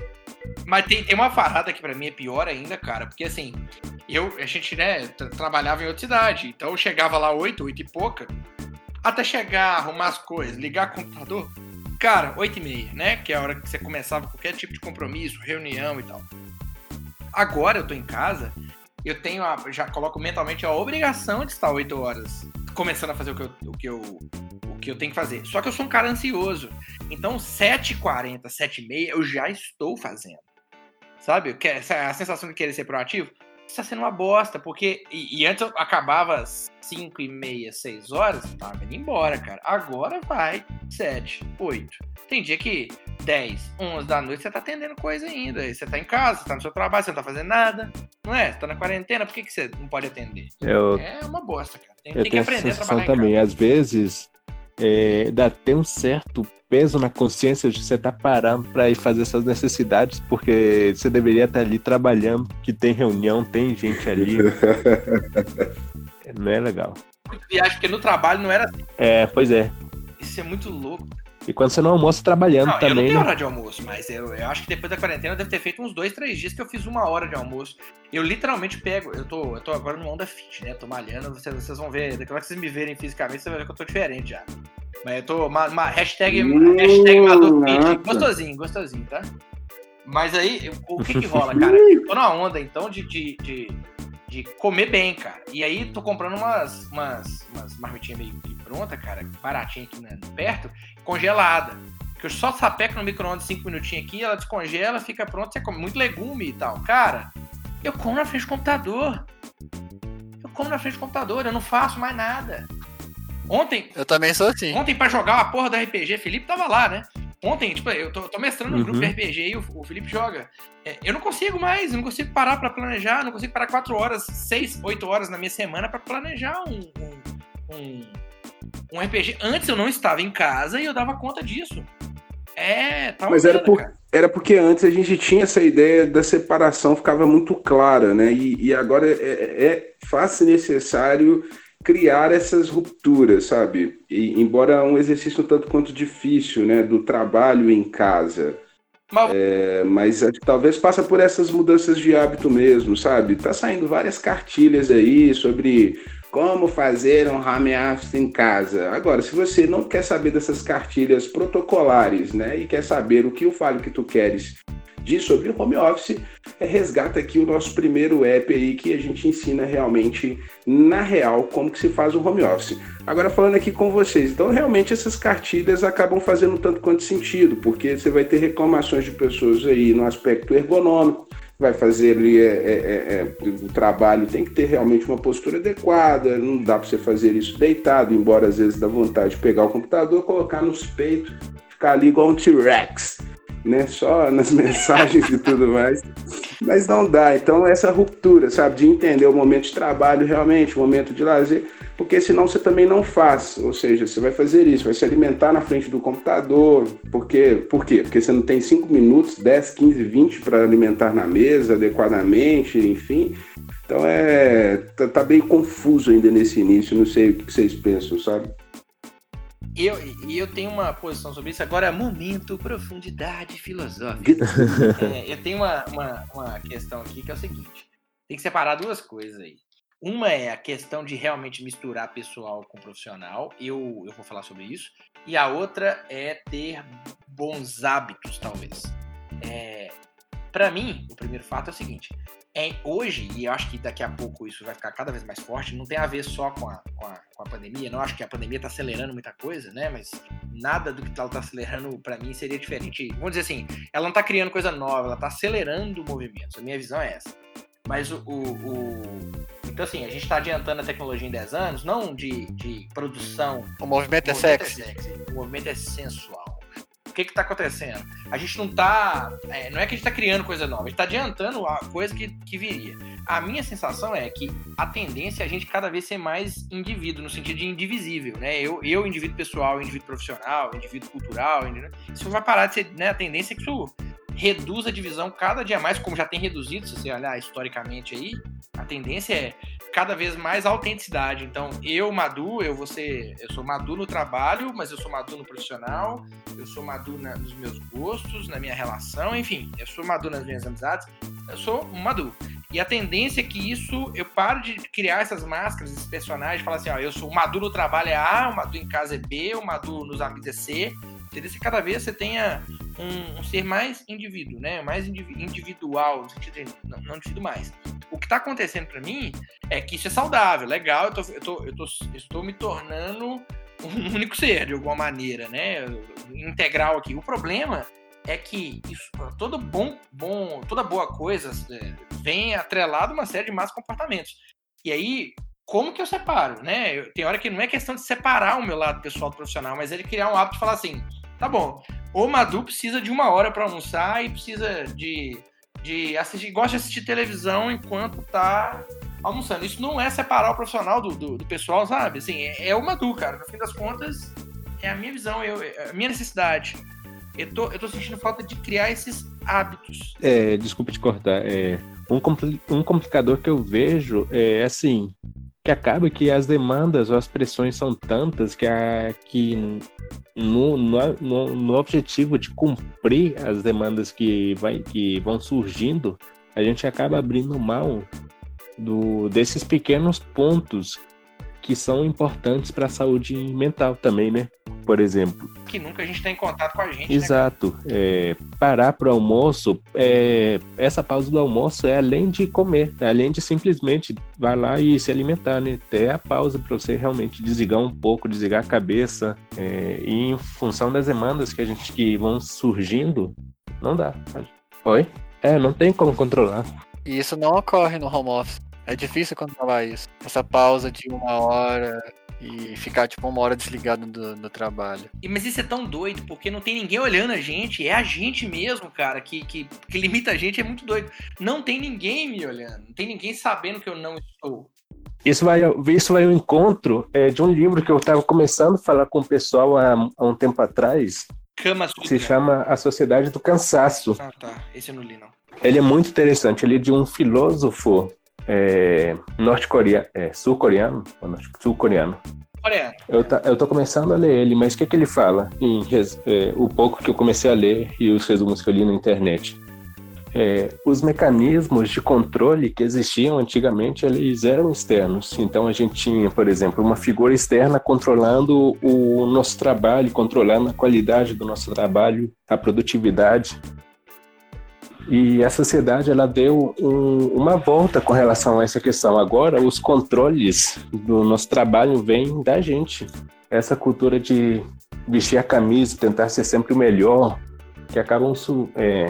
Mas tem, tem uma parada que pra mim é pior ainda, cara, porque assim, eu, a gente, né, tra- trabalhava em outra cidade, então eu chegava lá oito, oito e pouca, até chegar, arrumar as coisas, ligar o computador, cara, oito e meia, né, que é a hora que você começava qualquer tipo de compromisso, reunião e tal. Agora eu tô em casa, eu tenho a, já coloco mentalmente a obrigação de estar oito horas começando a fazer o que eu, o que eu, o que eu tenho que fazer. Só que eu sou um cara ansioso. Então, sete e quarenta, sete e meia, eu já estou fazendo. Sabe? A sensação de querer ser proativo está sendo uma bosta, porque... E, e antes eu acabava cinco e meia, seis horas, tava indo embora, cara. Agora vai sete, oito. Tem dia que dez, onze da noite você tá atendendo coisa ainda. Você tá em casa, você tá no seu trabalho, você não tá fazendo nada. Não é? Você tá na quarentena, por que, que você não pode atender? Eu, É uma bosta, cara. Tem, eu tem que tenho aprender essa a trabalhar sensação em também. casa. Às vezes, é, dá até um certo peso na consciência de você estar tá parando para ir fazer essas necessidades, porque você deveria estar ali trabalhando, que tem reunião, tem gente ali. Não é legal. Muito viagem, porque no trabalho não era assim. É, pois é. Isso é muito louco. E quando você não almoça trabalhando Não, eu não também, tenho né? hora de almoço, mas eu, eu acho que depois da quarentena eu devo ter feito uns dois, três dias que eu fiz uma hora de almoço. Eu literalmente pego, eu tô, eu tô agora no Onda Fit, né? Tô malhando, vocês, vocês vão ver, daqui a hora que vocês me verem fisicamente, vocês vão ver que eu tô diferente já. Mas eu tô, uma, uma hashtag, Hum, hashtag Madofit, nossa. gostosinho, gostosinho, tá? Mas aí, o que que rola, cara? Eu tô na onda, então, de, de, de, de comer bem, cara. E aí, tô comprando umas, umas, umas marmitinhas meio que pronta, cara, baratinha aqui, né, perto, congelada. Que eu só sapeco no micro-ondas cinco minutinhos aqui, ela descongela, fica pronta, você come muito legume e tal. Cara, eu como na frente do computador. Eu como na frente do computador, eu não faço mais nada. Ontem, Eu também sou assim. ontem pra jogar a porra do R P G, Felipe tava lá, né? Ontem, tipo, eu tô, tô mestrando um Uhum. grupo de R P G e o, o Felipe joga. É, eu não consigo mais, eu não consigo parar pra planejar, não consigo parar quatro horas, seis, oito horas na minha semana pra planejar um, um, um, um R P G. Antes eu não estava em casa e eu dava conta disso. É, tá uma Mas era, pena, por, cara. era porque antes a gente tinha essa ideia da separação, ficava muito clara, né? E, e agora é, é fácil e necessário criar essas rupturas, sabe? E, embora um exercício um tanto quanto difícil, né? Do trabalho em casa. Mas É, mas acho que talvez passa por essas mudanças de hábito mesmo, sabe? Tá saindo várias cartilhas aí sobre como fazer um home office em casa. Agora, se você não quer saber dessas cartilhas protocolares, né, e quer saber o que eu falo que tu queres diz sobre o home office, é, resgata aqui o nosso primeiro app aí que a gente ensina realmente, na real, como que se faz o home office. Agora falando aqui com vocês, então realmente essas cartilhas acabam fazendo tanto quanto sentido, porque você vai ter reclamações de pessoas aí no aspecto ergonômico, vai fazer ali é, é, é, o trabalho, tem que ter realmente uma postura adequada, não dá para você fazer isso deitado, embora às vezes dá vontade de pegar o computador, colocar nos peitos, ficar ali igual um T-Rex, né? Só nas mensagens e tudo mais, mas não dá. Então essa ruptura, sabe, de entender o momento de trabalho realmente, o momento de lazer, porque senão você também não faz, ou seja, você vai fazer isso, vai se alimentar na frente do computador, porque, por quê? Porque você não tem cinco minutos, dez, quinze, vinte para alimentar na mesa adequadamente, enfim. Então é, tá, tá bem confuso ainda nesse início, não sei o que vocês pensam, sabe? E eu, e eu tenho uma posição sobre isso. Agora, momento, profundidade filosófica. É, eu tenho uma, uma, uma questão aqui que é o seguinte. Tem que separar duas coisas aí. Uma é a questão de realmente misturar pessoal com profissional. Eu, eu vou falar sobre isso. E a outra é ter bons hábitos, talvez. É, para mim, o primeiro fato é o seguinte. É, hoje, e eu acho que daqui a pouco isso vai ficar cada vez mais forte, não tem a ver só com a, com a, com a pandemia, não acho que a pandemia está acelerando muita coisa, né, mas nada do que ela está acelerando para mim seria diferente, vamos dizer assim, ela não está criando coisa nova, ela está acelerando movimentos, a minha visão é essa, mas o, o, o... então assim, a gente está adiantando a tecnologia em dez anos, não de, de produção, o movimento, o é, movimento sexy. é sexy, o movimento é sensual. O que que tá acontecendo? A gente não tá... É, não é que a gente tá criando coisa nova, a gente tá adiantando a coisa que, que viria. A minha sensação é que a tendência é a gente cada vez ser mais indivíduo, no sentido de indivisível, né? Eu, eu indivíduo pessoal, indivíduo profissional, indivíduo cultural, indivíduo... isso vai parar de ser... Né? A tendência é que isso reduz a divisão cada dia mais, como já tem reduzido, se você olhar historicamente aí, a tendência é cada vez mais autenticidade. Então, eu, Madu, eu vou ser, eu sou Madu no trabalho, mas eu sou Madu no profissional, eu sou Madu na, nos meus gostos, na minha relação, enfim, eu sou Madu nas minhas amizades, eu sou um Madu. E a tendência é que isso, eu paro de criar essas máscaras, esses personagens, falar assim, ó, eu sou o Madu no trabalho é A, o Madu em casa é B, o Madu nos amigos é C. A tendência é que cada vez você tenha um, um ser mais indivíduo, né? Mais individual, no sentido de não, não indivíduo mais. O que está acontecendo para mim é que isso é saudável, legal, eu tô, eu tô, eu tô, eu estou me tornando um único ser, de alguma maneira, né? Integral aqui. O problema é que isso, todo bom, bom, toda boa coisa é, vem atrelado a uma série de más comportamentos. E aí, como que eu separo, né? Eu, tem hora que não é questão de separar o meu lado pessoal do profissional, mas ele criar um hábito de falar assim, tá bom, o Madu precisa de uma hora para almoçar e precisa de, de assistir, gosta de assistir televisão enquanto tá almoçando. Isso não é separar o profissional do, do, do pessoal, sabe? Assim, é, é o Madu, cara. No fim das contas, é a minha visão, eu, é a minha necessidade. Eu tô, eu tô sentindo falta de criar esses hábitos. É, desculpa te cortar. É, um, compli- um complicador que eu vejo é assim, que acaba que as demandas ou as pressões são tantas que, a, que no, no, no, no objetivo de cumprir as demandas que, vai, que vão surgindo, a gente acaba abrindo mão do, desses pequenos pontos que são importantes para a saúde mental também, né? Por exemplo. Que nunca a gente está em contato com a gente. Exato. Né? É, parar para o almoço, é, essa pausa do almoço é além de comer, é além de simplesmente vai lá e se alimentar, né? Ter a pausa para você realmente desligar um pouco, desligar a cabeça. É, e em função das demandas que a gente que vão surgindo, não dá. Oi? É, não tem como controlar. E isso não ocorre no home office. É difícil controlar isso. Essa pausa de uma hora e ficar tipo uma hora desligado do, do trabalho. E, mas isso é tão doido, porque não tem ninguém olhando a gente, é a gente mesmo, cara, que, que, que limita a gente, é muito doido. Não tem ninguém me olhando, não tem ninguém sabendo que eu não estou. Isso vai, isso vai ao encontro é, de um livro que eu estava começando a falar com o pessoal há, há um tempo atrás, Kama que Sutra. se chama A Sociedade do Cansaço. Ah, tá. Esse eu não li, não. Ele é muito interessante, ele é de um filósofo é, norte-coreano, é, sul-coreano, ou norte- sul-coreano. Coreano. Eu, tá, eu tô começando a ler ele, mas o que, que ele fala? Em res- é, o pouco que eu comecei a ler e os resumos que eu li na internet. É, os mecanismos de controle que existiam antigamente, eles eram externos. Então a gente tinha, por exemplo, uma figura externa controlando o nosso trabalho, controlando a qualidade do nosso trabalho, a produtividade. E a sociedade, ela deu um, uma volta com relação a essa questão. Agora, os controles do nosso trabalho vêm da gente. Essa cultura de vestir a camisa, tentar ser sempre o melhor, que acabam su- é,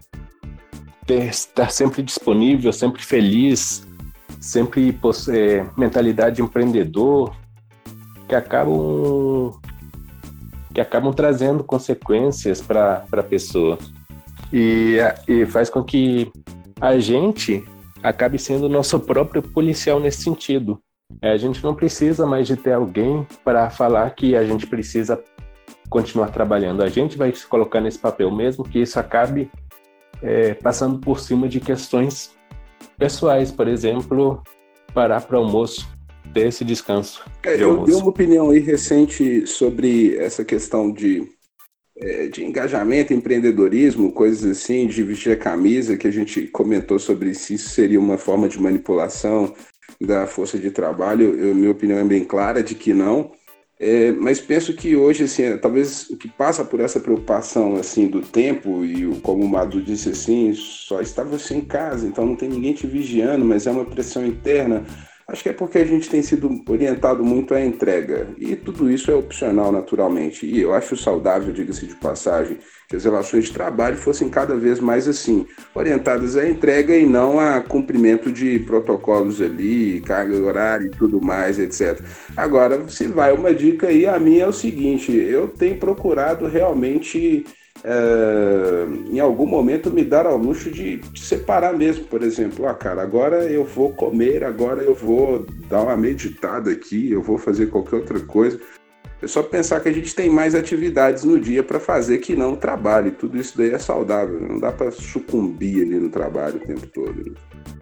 ter, estar sempre disponível, sempre feliz, sempre poss- é, mentalidade de empreendedor, que acabam, que acabam trazendo consequências para a pessoa. E, e faz com que a gente acabe sendo o nosso próprio policial nesse sentido. É, a gente não precisa mais de ter alguém para falar que a gente precisa continuar trabalhando. A gente vai se colocar nesse papel, mesmo que isso acabe é, passando por cima de questões pessoais, por exemplo, parar para almoço, ter esse descanso É, de eu almoço. dei uma opinião aí recente sobre essa questão de, é, de engajamento, empreendedorismo, coisas assim, de vestir a camisa, que a gente comentou sobre se isso seria uma forma de manipulação da força de trabalho. Eu, minha opinião é bem clara de que não. É, mas penso que hoje, assim, é, talvez o que passa por essa preocupação assim do tempo, e o- como o Madu disse assim, só está você em casa, então não tem ninguém te vigiando, mas é uma pressão interna. Acho que é porque a gente tem sido orientado muito à entrega, e tudo isso é opcional naturalmente. E eu acho saudável, diga-se de passagem, que as relações de trabalho fossem cada vez mais assim, orientadas à entrega e não a cumprimento de protocolos ali, carga horária e tudo mais, etcétera. Agora, se vai uma dica aí, a minha é o seguinte: eu tenho procurado realmente, é, em algum momento, me dar ao luxo de, de separar mesmo. Por exemplo, ah, cara, agora eu vou comer, agora eu vou dar uma meditada aqui, eu vou fazer qualquer outra coisa. É só pensar que a gente tem mais atividades no dia para fazer que não o trabalho. Tudo isso daí é saudável, não dá para sucumbir ali no trabalho o tempo todo.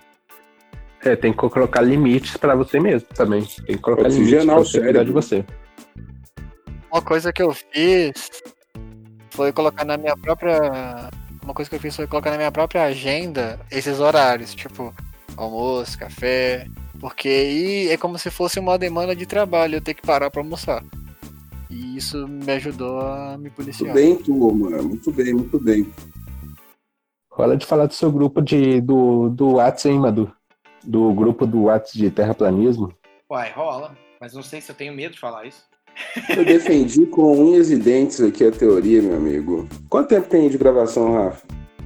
É, tem que colocar limites para você mesmo também. Tem que colocar limites Oxigenar para o você cuidar de cérebro. você. Uma coisa que eu fiz foi colocar na minha própria. Uma coisa que eu fiz foi colocar na minha própria agenda esses horários, tipo almoço, café. Porque aí é como se fosse uma demanda de trabalho, eu ter que parar pra almoçar. E isso me ajudou a me Muito policiar. bem, turma. Muito bem, muito bem. Rola de falar do seu grupo de, do, do WhatsApp, hein, Madu? Do grupo do WhatsApp de terraplanismo. Uai, rola. Mas não sei se eu tenho medo de falar isso. Eu defendi com unhas e dentes aqui a teoria, meu amigo. Quanto tempo tem de gravação, Rafa?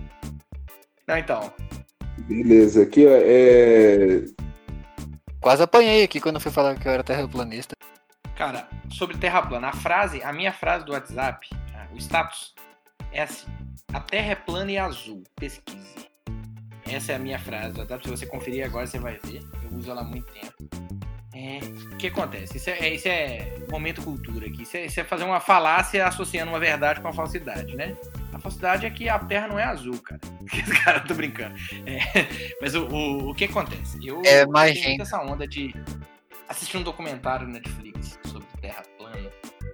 Não, então. Beleza, aqui ó, é. Quase apanhei aqui quando eu fui falar que eu era terraplanista. Cara, sobre terra plana, a frase, a minha frase do WhatsApp, ah, o status, é assim: a terra é plana e azul, pesquise. Essa é a minha frase do WhatsApp. Se você conferir agora, você vai ver. Eu uso ela há muito tempo. É, o que acontece? Isso é, isso é momento cultura aqui. Isso é, isso é fazer uma falácia associando uma verdade com uma falsidade, né? A falsidade é que a terra não é azul, cara. Cara, eu tô brincando. É, mas o, o, o que acontece? Eu, É eu mais tenho gente. muito essa onda de assistir um documentário no Netflix sobre terra plana.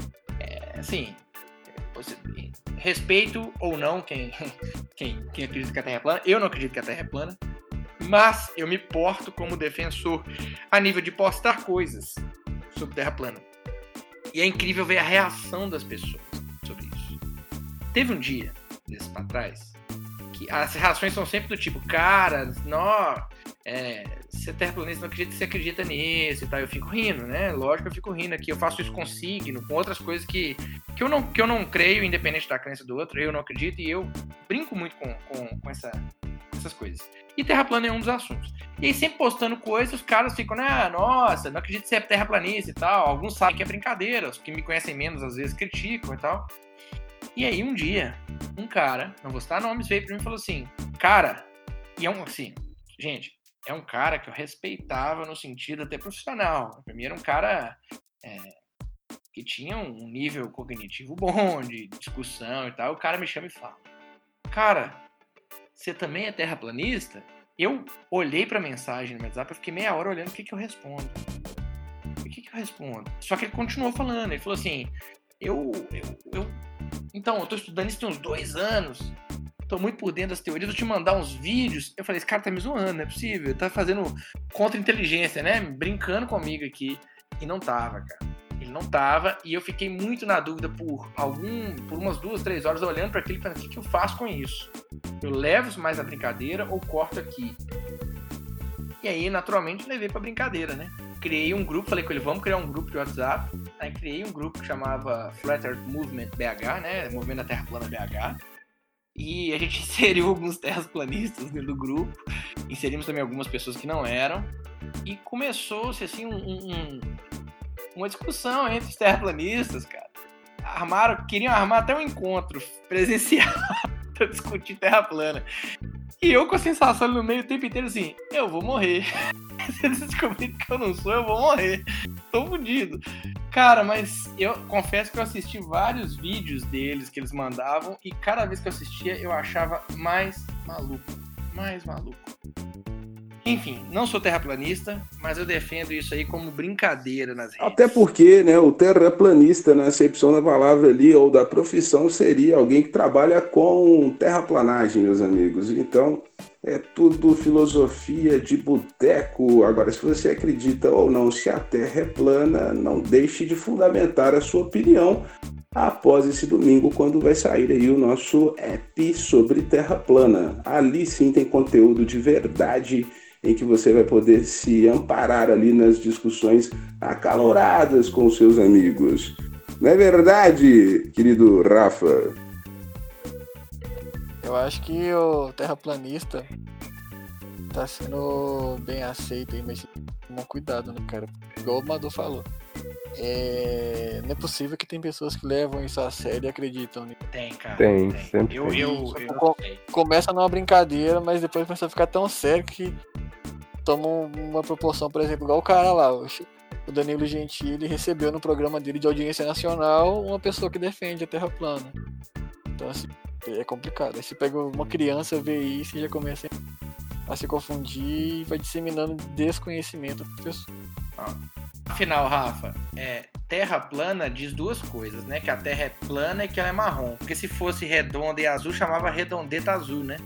É, assim, você, respeito ou não quem, quem, quem acredita que a terra é plana. Eu não acredito que a terra é plana. Mas eu me porto como defensor a nível de postar coisas sobre terra plana. E é incrível ver a reação das pessoas sobre isso. Teve um dia, desses pra trás, que as reações são sempre do tipo: cara, não, é, você é terraplanista, não acredita que você acredita nisso e tal. Eu fico rindo, né? Lógico que eu fico rindo aqui. Eu faço isso com signo, com outras coisas que, que, eu, não, que eu não creio, independente da crença do outro. Eu não acredito e eu brinco muito com, com, com essa, essas coisas. E terra plana é um dos assuntos. E aí, sempre postando coisas, os caras ficam, ah, nossa, não acredito que você é terraplanista e tal. Alguns sabem que é brincadeira, os que me conhecem menos às vezes criticam e tal. E aí, um dia, um cara, não vou citar nomes, veio pra mim e falou assim: cara, e é um assim, gente, é um cara que eu respeitava no sentido até profissional. Pra mim era um cara é, que tinha um nível cognitivo bom de discussão e tal. O cara me chama e fala, cara, você também é terraplanista? Eu olhei pra mensagem no WhatsApp, eu fiquei meia hora olhando o que que eu respondo. O que que eu respondo? Só que ele continuou falando, ele falou assim, eu, eu, eu então, eu tô estudando isso tem uns dois anos, tô muito por dentro das teorias, vou te mandar uns vídeos. Eu falei, esse cara tá me zoando, não é possível, tá fazendo contra-inteligência, né, brincando comigo aqui. E não tava, cara. Ele não tava, e eu fiquei muito na dúvida por algum, por umas duas, três horas olhando para aquilo e pensando, o que, que eu faço com isso? Eu levo isso mais na brincadeira ou corto aqui? E aí, naturalmente, levei pra brincadeira, né? Criei um grupo, falei com ele, vamos criar um grupo de WhatsApp. Aí criei um grupo que chamava Flat Earth Movement B H, né? Movimento da Terra Plana B H. E a gente inseriu alguns terraplanistas dentro do grupo. Inserimos também algumas pessoas que não eram. E começou-se, assim, um... um uma discussão entre os terraplanistas, cara. Armaram, queriam armar até um encontro presencial pra discutir terra plana. E eu com a sensação no meio o tempo inteiro assim, eu vou morrer. Se eles descobrirem que eu não sou, eu vou morrer. Tô fudido. Cara, mas eu confesso que eu assisti vários vídeos deles que eles mandavam e cada vez que eu assistia eu achava mais maluco. Mais maluco. Enfim, não sou terraplanista, mas eu defendo isso aí como brincadeira nas redes. Até porque, né, o terraplanista, na acepção da palavra ali, ou da profissão, seria alguém que trabalha com terraplanagem, meus amigos. Então, é tudo filosofia de boteco. Agora, se você acredita ou não se a Terra é plana, não deixe de fundamentar a sua opinião após esse domingo, quando vai sair aí o nosso app sobre Terra plana. Ali sim tem conteúdo de verdade, em que você vai poder se amparar ali nas discussões acaloradas com seus amigos. Não é verdade, querido Rafa? Eu acho que o terraplanista tá sendo bem aceito aí, mas tomar cuidado, né, cara? Igual o Madu falou. É... Não é possível que tem pessoas que levam isso a sério e acreditam nisso. Tem, cara. Tem, tem. sempre Eu, tem. eu, eu, Com- sei. Começa numa brincadeira, mas depois começa a ficar tão sério que toma uma proporção, por exemplo, igual o cara lá, o o Danilo Gentili recebeu no programa dele de audiência nacional uma pessoa que defende a Terra plana. Então, assim, é complicado. Aí você pega uma criança, vê isso e já começa a se confundir e vai disseminando desconhecimento para pessoa. Afinal, Rafa, é, terra plana diz duas coisas, né? Que a terra é plana e que ela é marrom. Porque se fosse redonda e azul, chamava redondeta azul, né?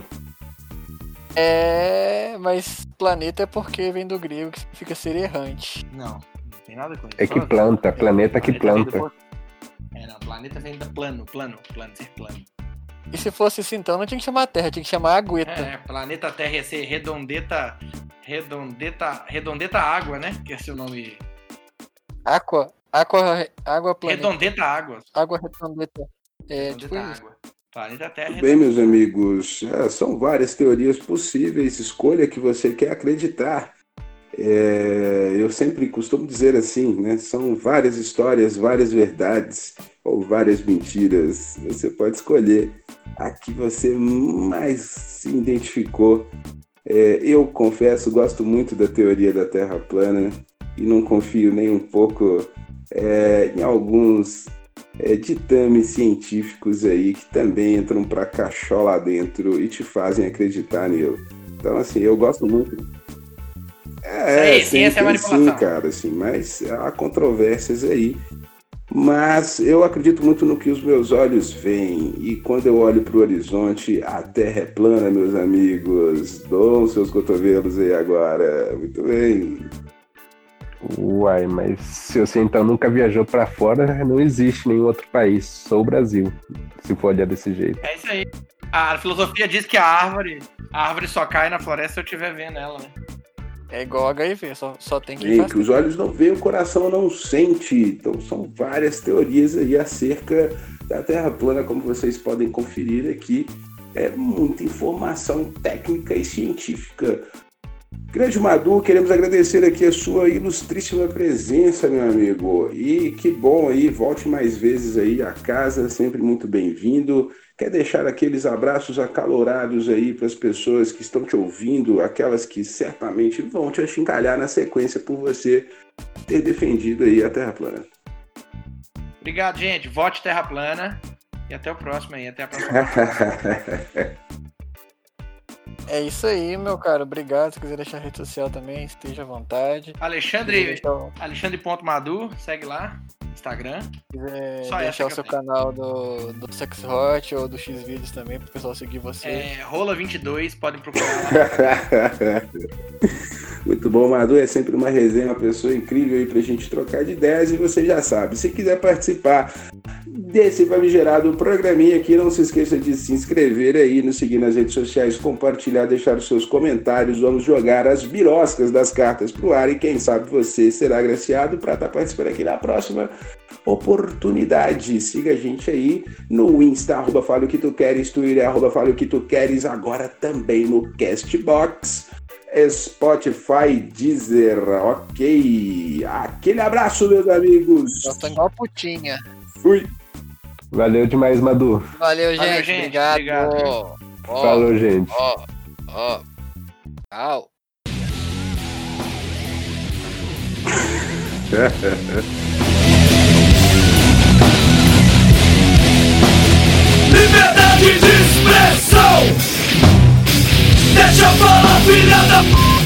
É, mas planeta é porque vem do grego que significa ser errante. Não, não tem nada com isso. É que planta, planeta que vem planta. do- É, não, planeta vem da plano, plano, plano, ser plano. E se fosse assim, então não tinha que chamar Terra, tinha que chamar Agueta. É, planeta Terra ia ser redondeta, redondeta, redondeta água, né? Que é seu nome. Aqua, aqua, água planeta. Redondeta água. Água redondeta. É, tipo Redondeta isso. água. Planeta Terra. Tudo bem, meus amigos, é, são várias teorias possíveis, escolha que você quer acreditar. É, eu sempre costumo dizer assim, né? São várias histórias, várias verdades ou várias mentiras. Você pode escolher a que você mais se identificou. É, eu confesso, gosto muito da teoria da Terra plana e não confio nem um pouco é, em alguns é, ditames científicos aí que também entram pra cachola lá dentro e te fazem acreditar nele. Então, assim, eu gosto muito. É, Sim, sim, ciência é tem sim, manipulação. cara, assim, mas há controvérsias aí. Mas eu acredito muito no que os meus olhos veem. E quando eu olho para o horizonte, a Terra é plana, meus amigos. Dom seus cotovelos aí agora. Muito bem. Uai, mas se você então nunca viajou pra fora, não existe nenhum outro país, só o Brasil, se for olhar desse jeito. É isso aí. A filosofia diz que a árvore, a árvore só cai na floresta se eu estiver vendo ela, né? É igual H I V, só, só tem que Sim, fazer. que os olhos não veem, o coração não sente. Então são várias teorias aí acerca da Terra plana, como vocês podem conferir aqui. É muita informação técnica e científica. Grande Madu, queremos agradecer aqui a sua ilustríssima presença, meu amigo. E que bom aí, volte mais vezes aí à casa, sempre muito bem-vindo. Quer deixar aqueles abraços acalorados aí para as pessoas que estão te ouvindo, aquelas que certamente vão te achincalhar na sequência por você ter defendido aí a Terra plana. Obrigado, gente. Vote Terra plana. E até o próximo aí. Até a próxima. É isso aí, meu cara. Obrigado. Se quiser deixar a rede social também, esteja à vontade. Alexandre, deixar... Alexandre.madu, segue lá. Instagram. Se quiser Só deixar o essa seu que eu tenho. canal do, do Sex Hot ou do Xvideos também, pro pessoal seguir você. É, Rola vinte e dois, podem procurar lá. Muito bom, Madu, é sempre uma resenha, uma pessoa incrível aí pra gente trocar de ideias e você já sabe, se quiser participar desse famigerado programinha aqui, não se esqueça de se inscrever aí, nos seguir nas redes sociais, compartilhar, deixar os seus comentários, vamos jogar as biroscas das cartas pro ar e quem sabe você será agraciado para estar participando aqui na próxima oportunidade. Siga a gente aí no Insta, arroba Fale o que tu queres, Twitter, arroba Fale o que tu queres, agora também no Castbox, Spotify, Deezer, ok. Aquele abraço, meus amigos. Nós estamos igual putinha. Fui. Valeu demais, Madu. Valeu, gente. Valeu, gente. Obrigado. Obrigado. Ó, Falou, gente. Ó, ó. Tchau.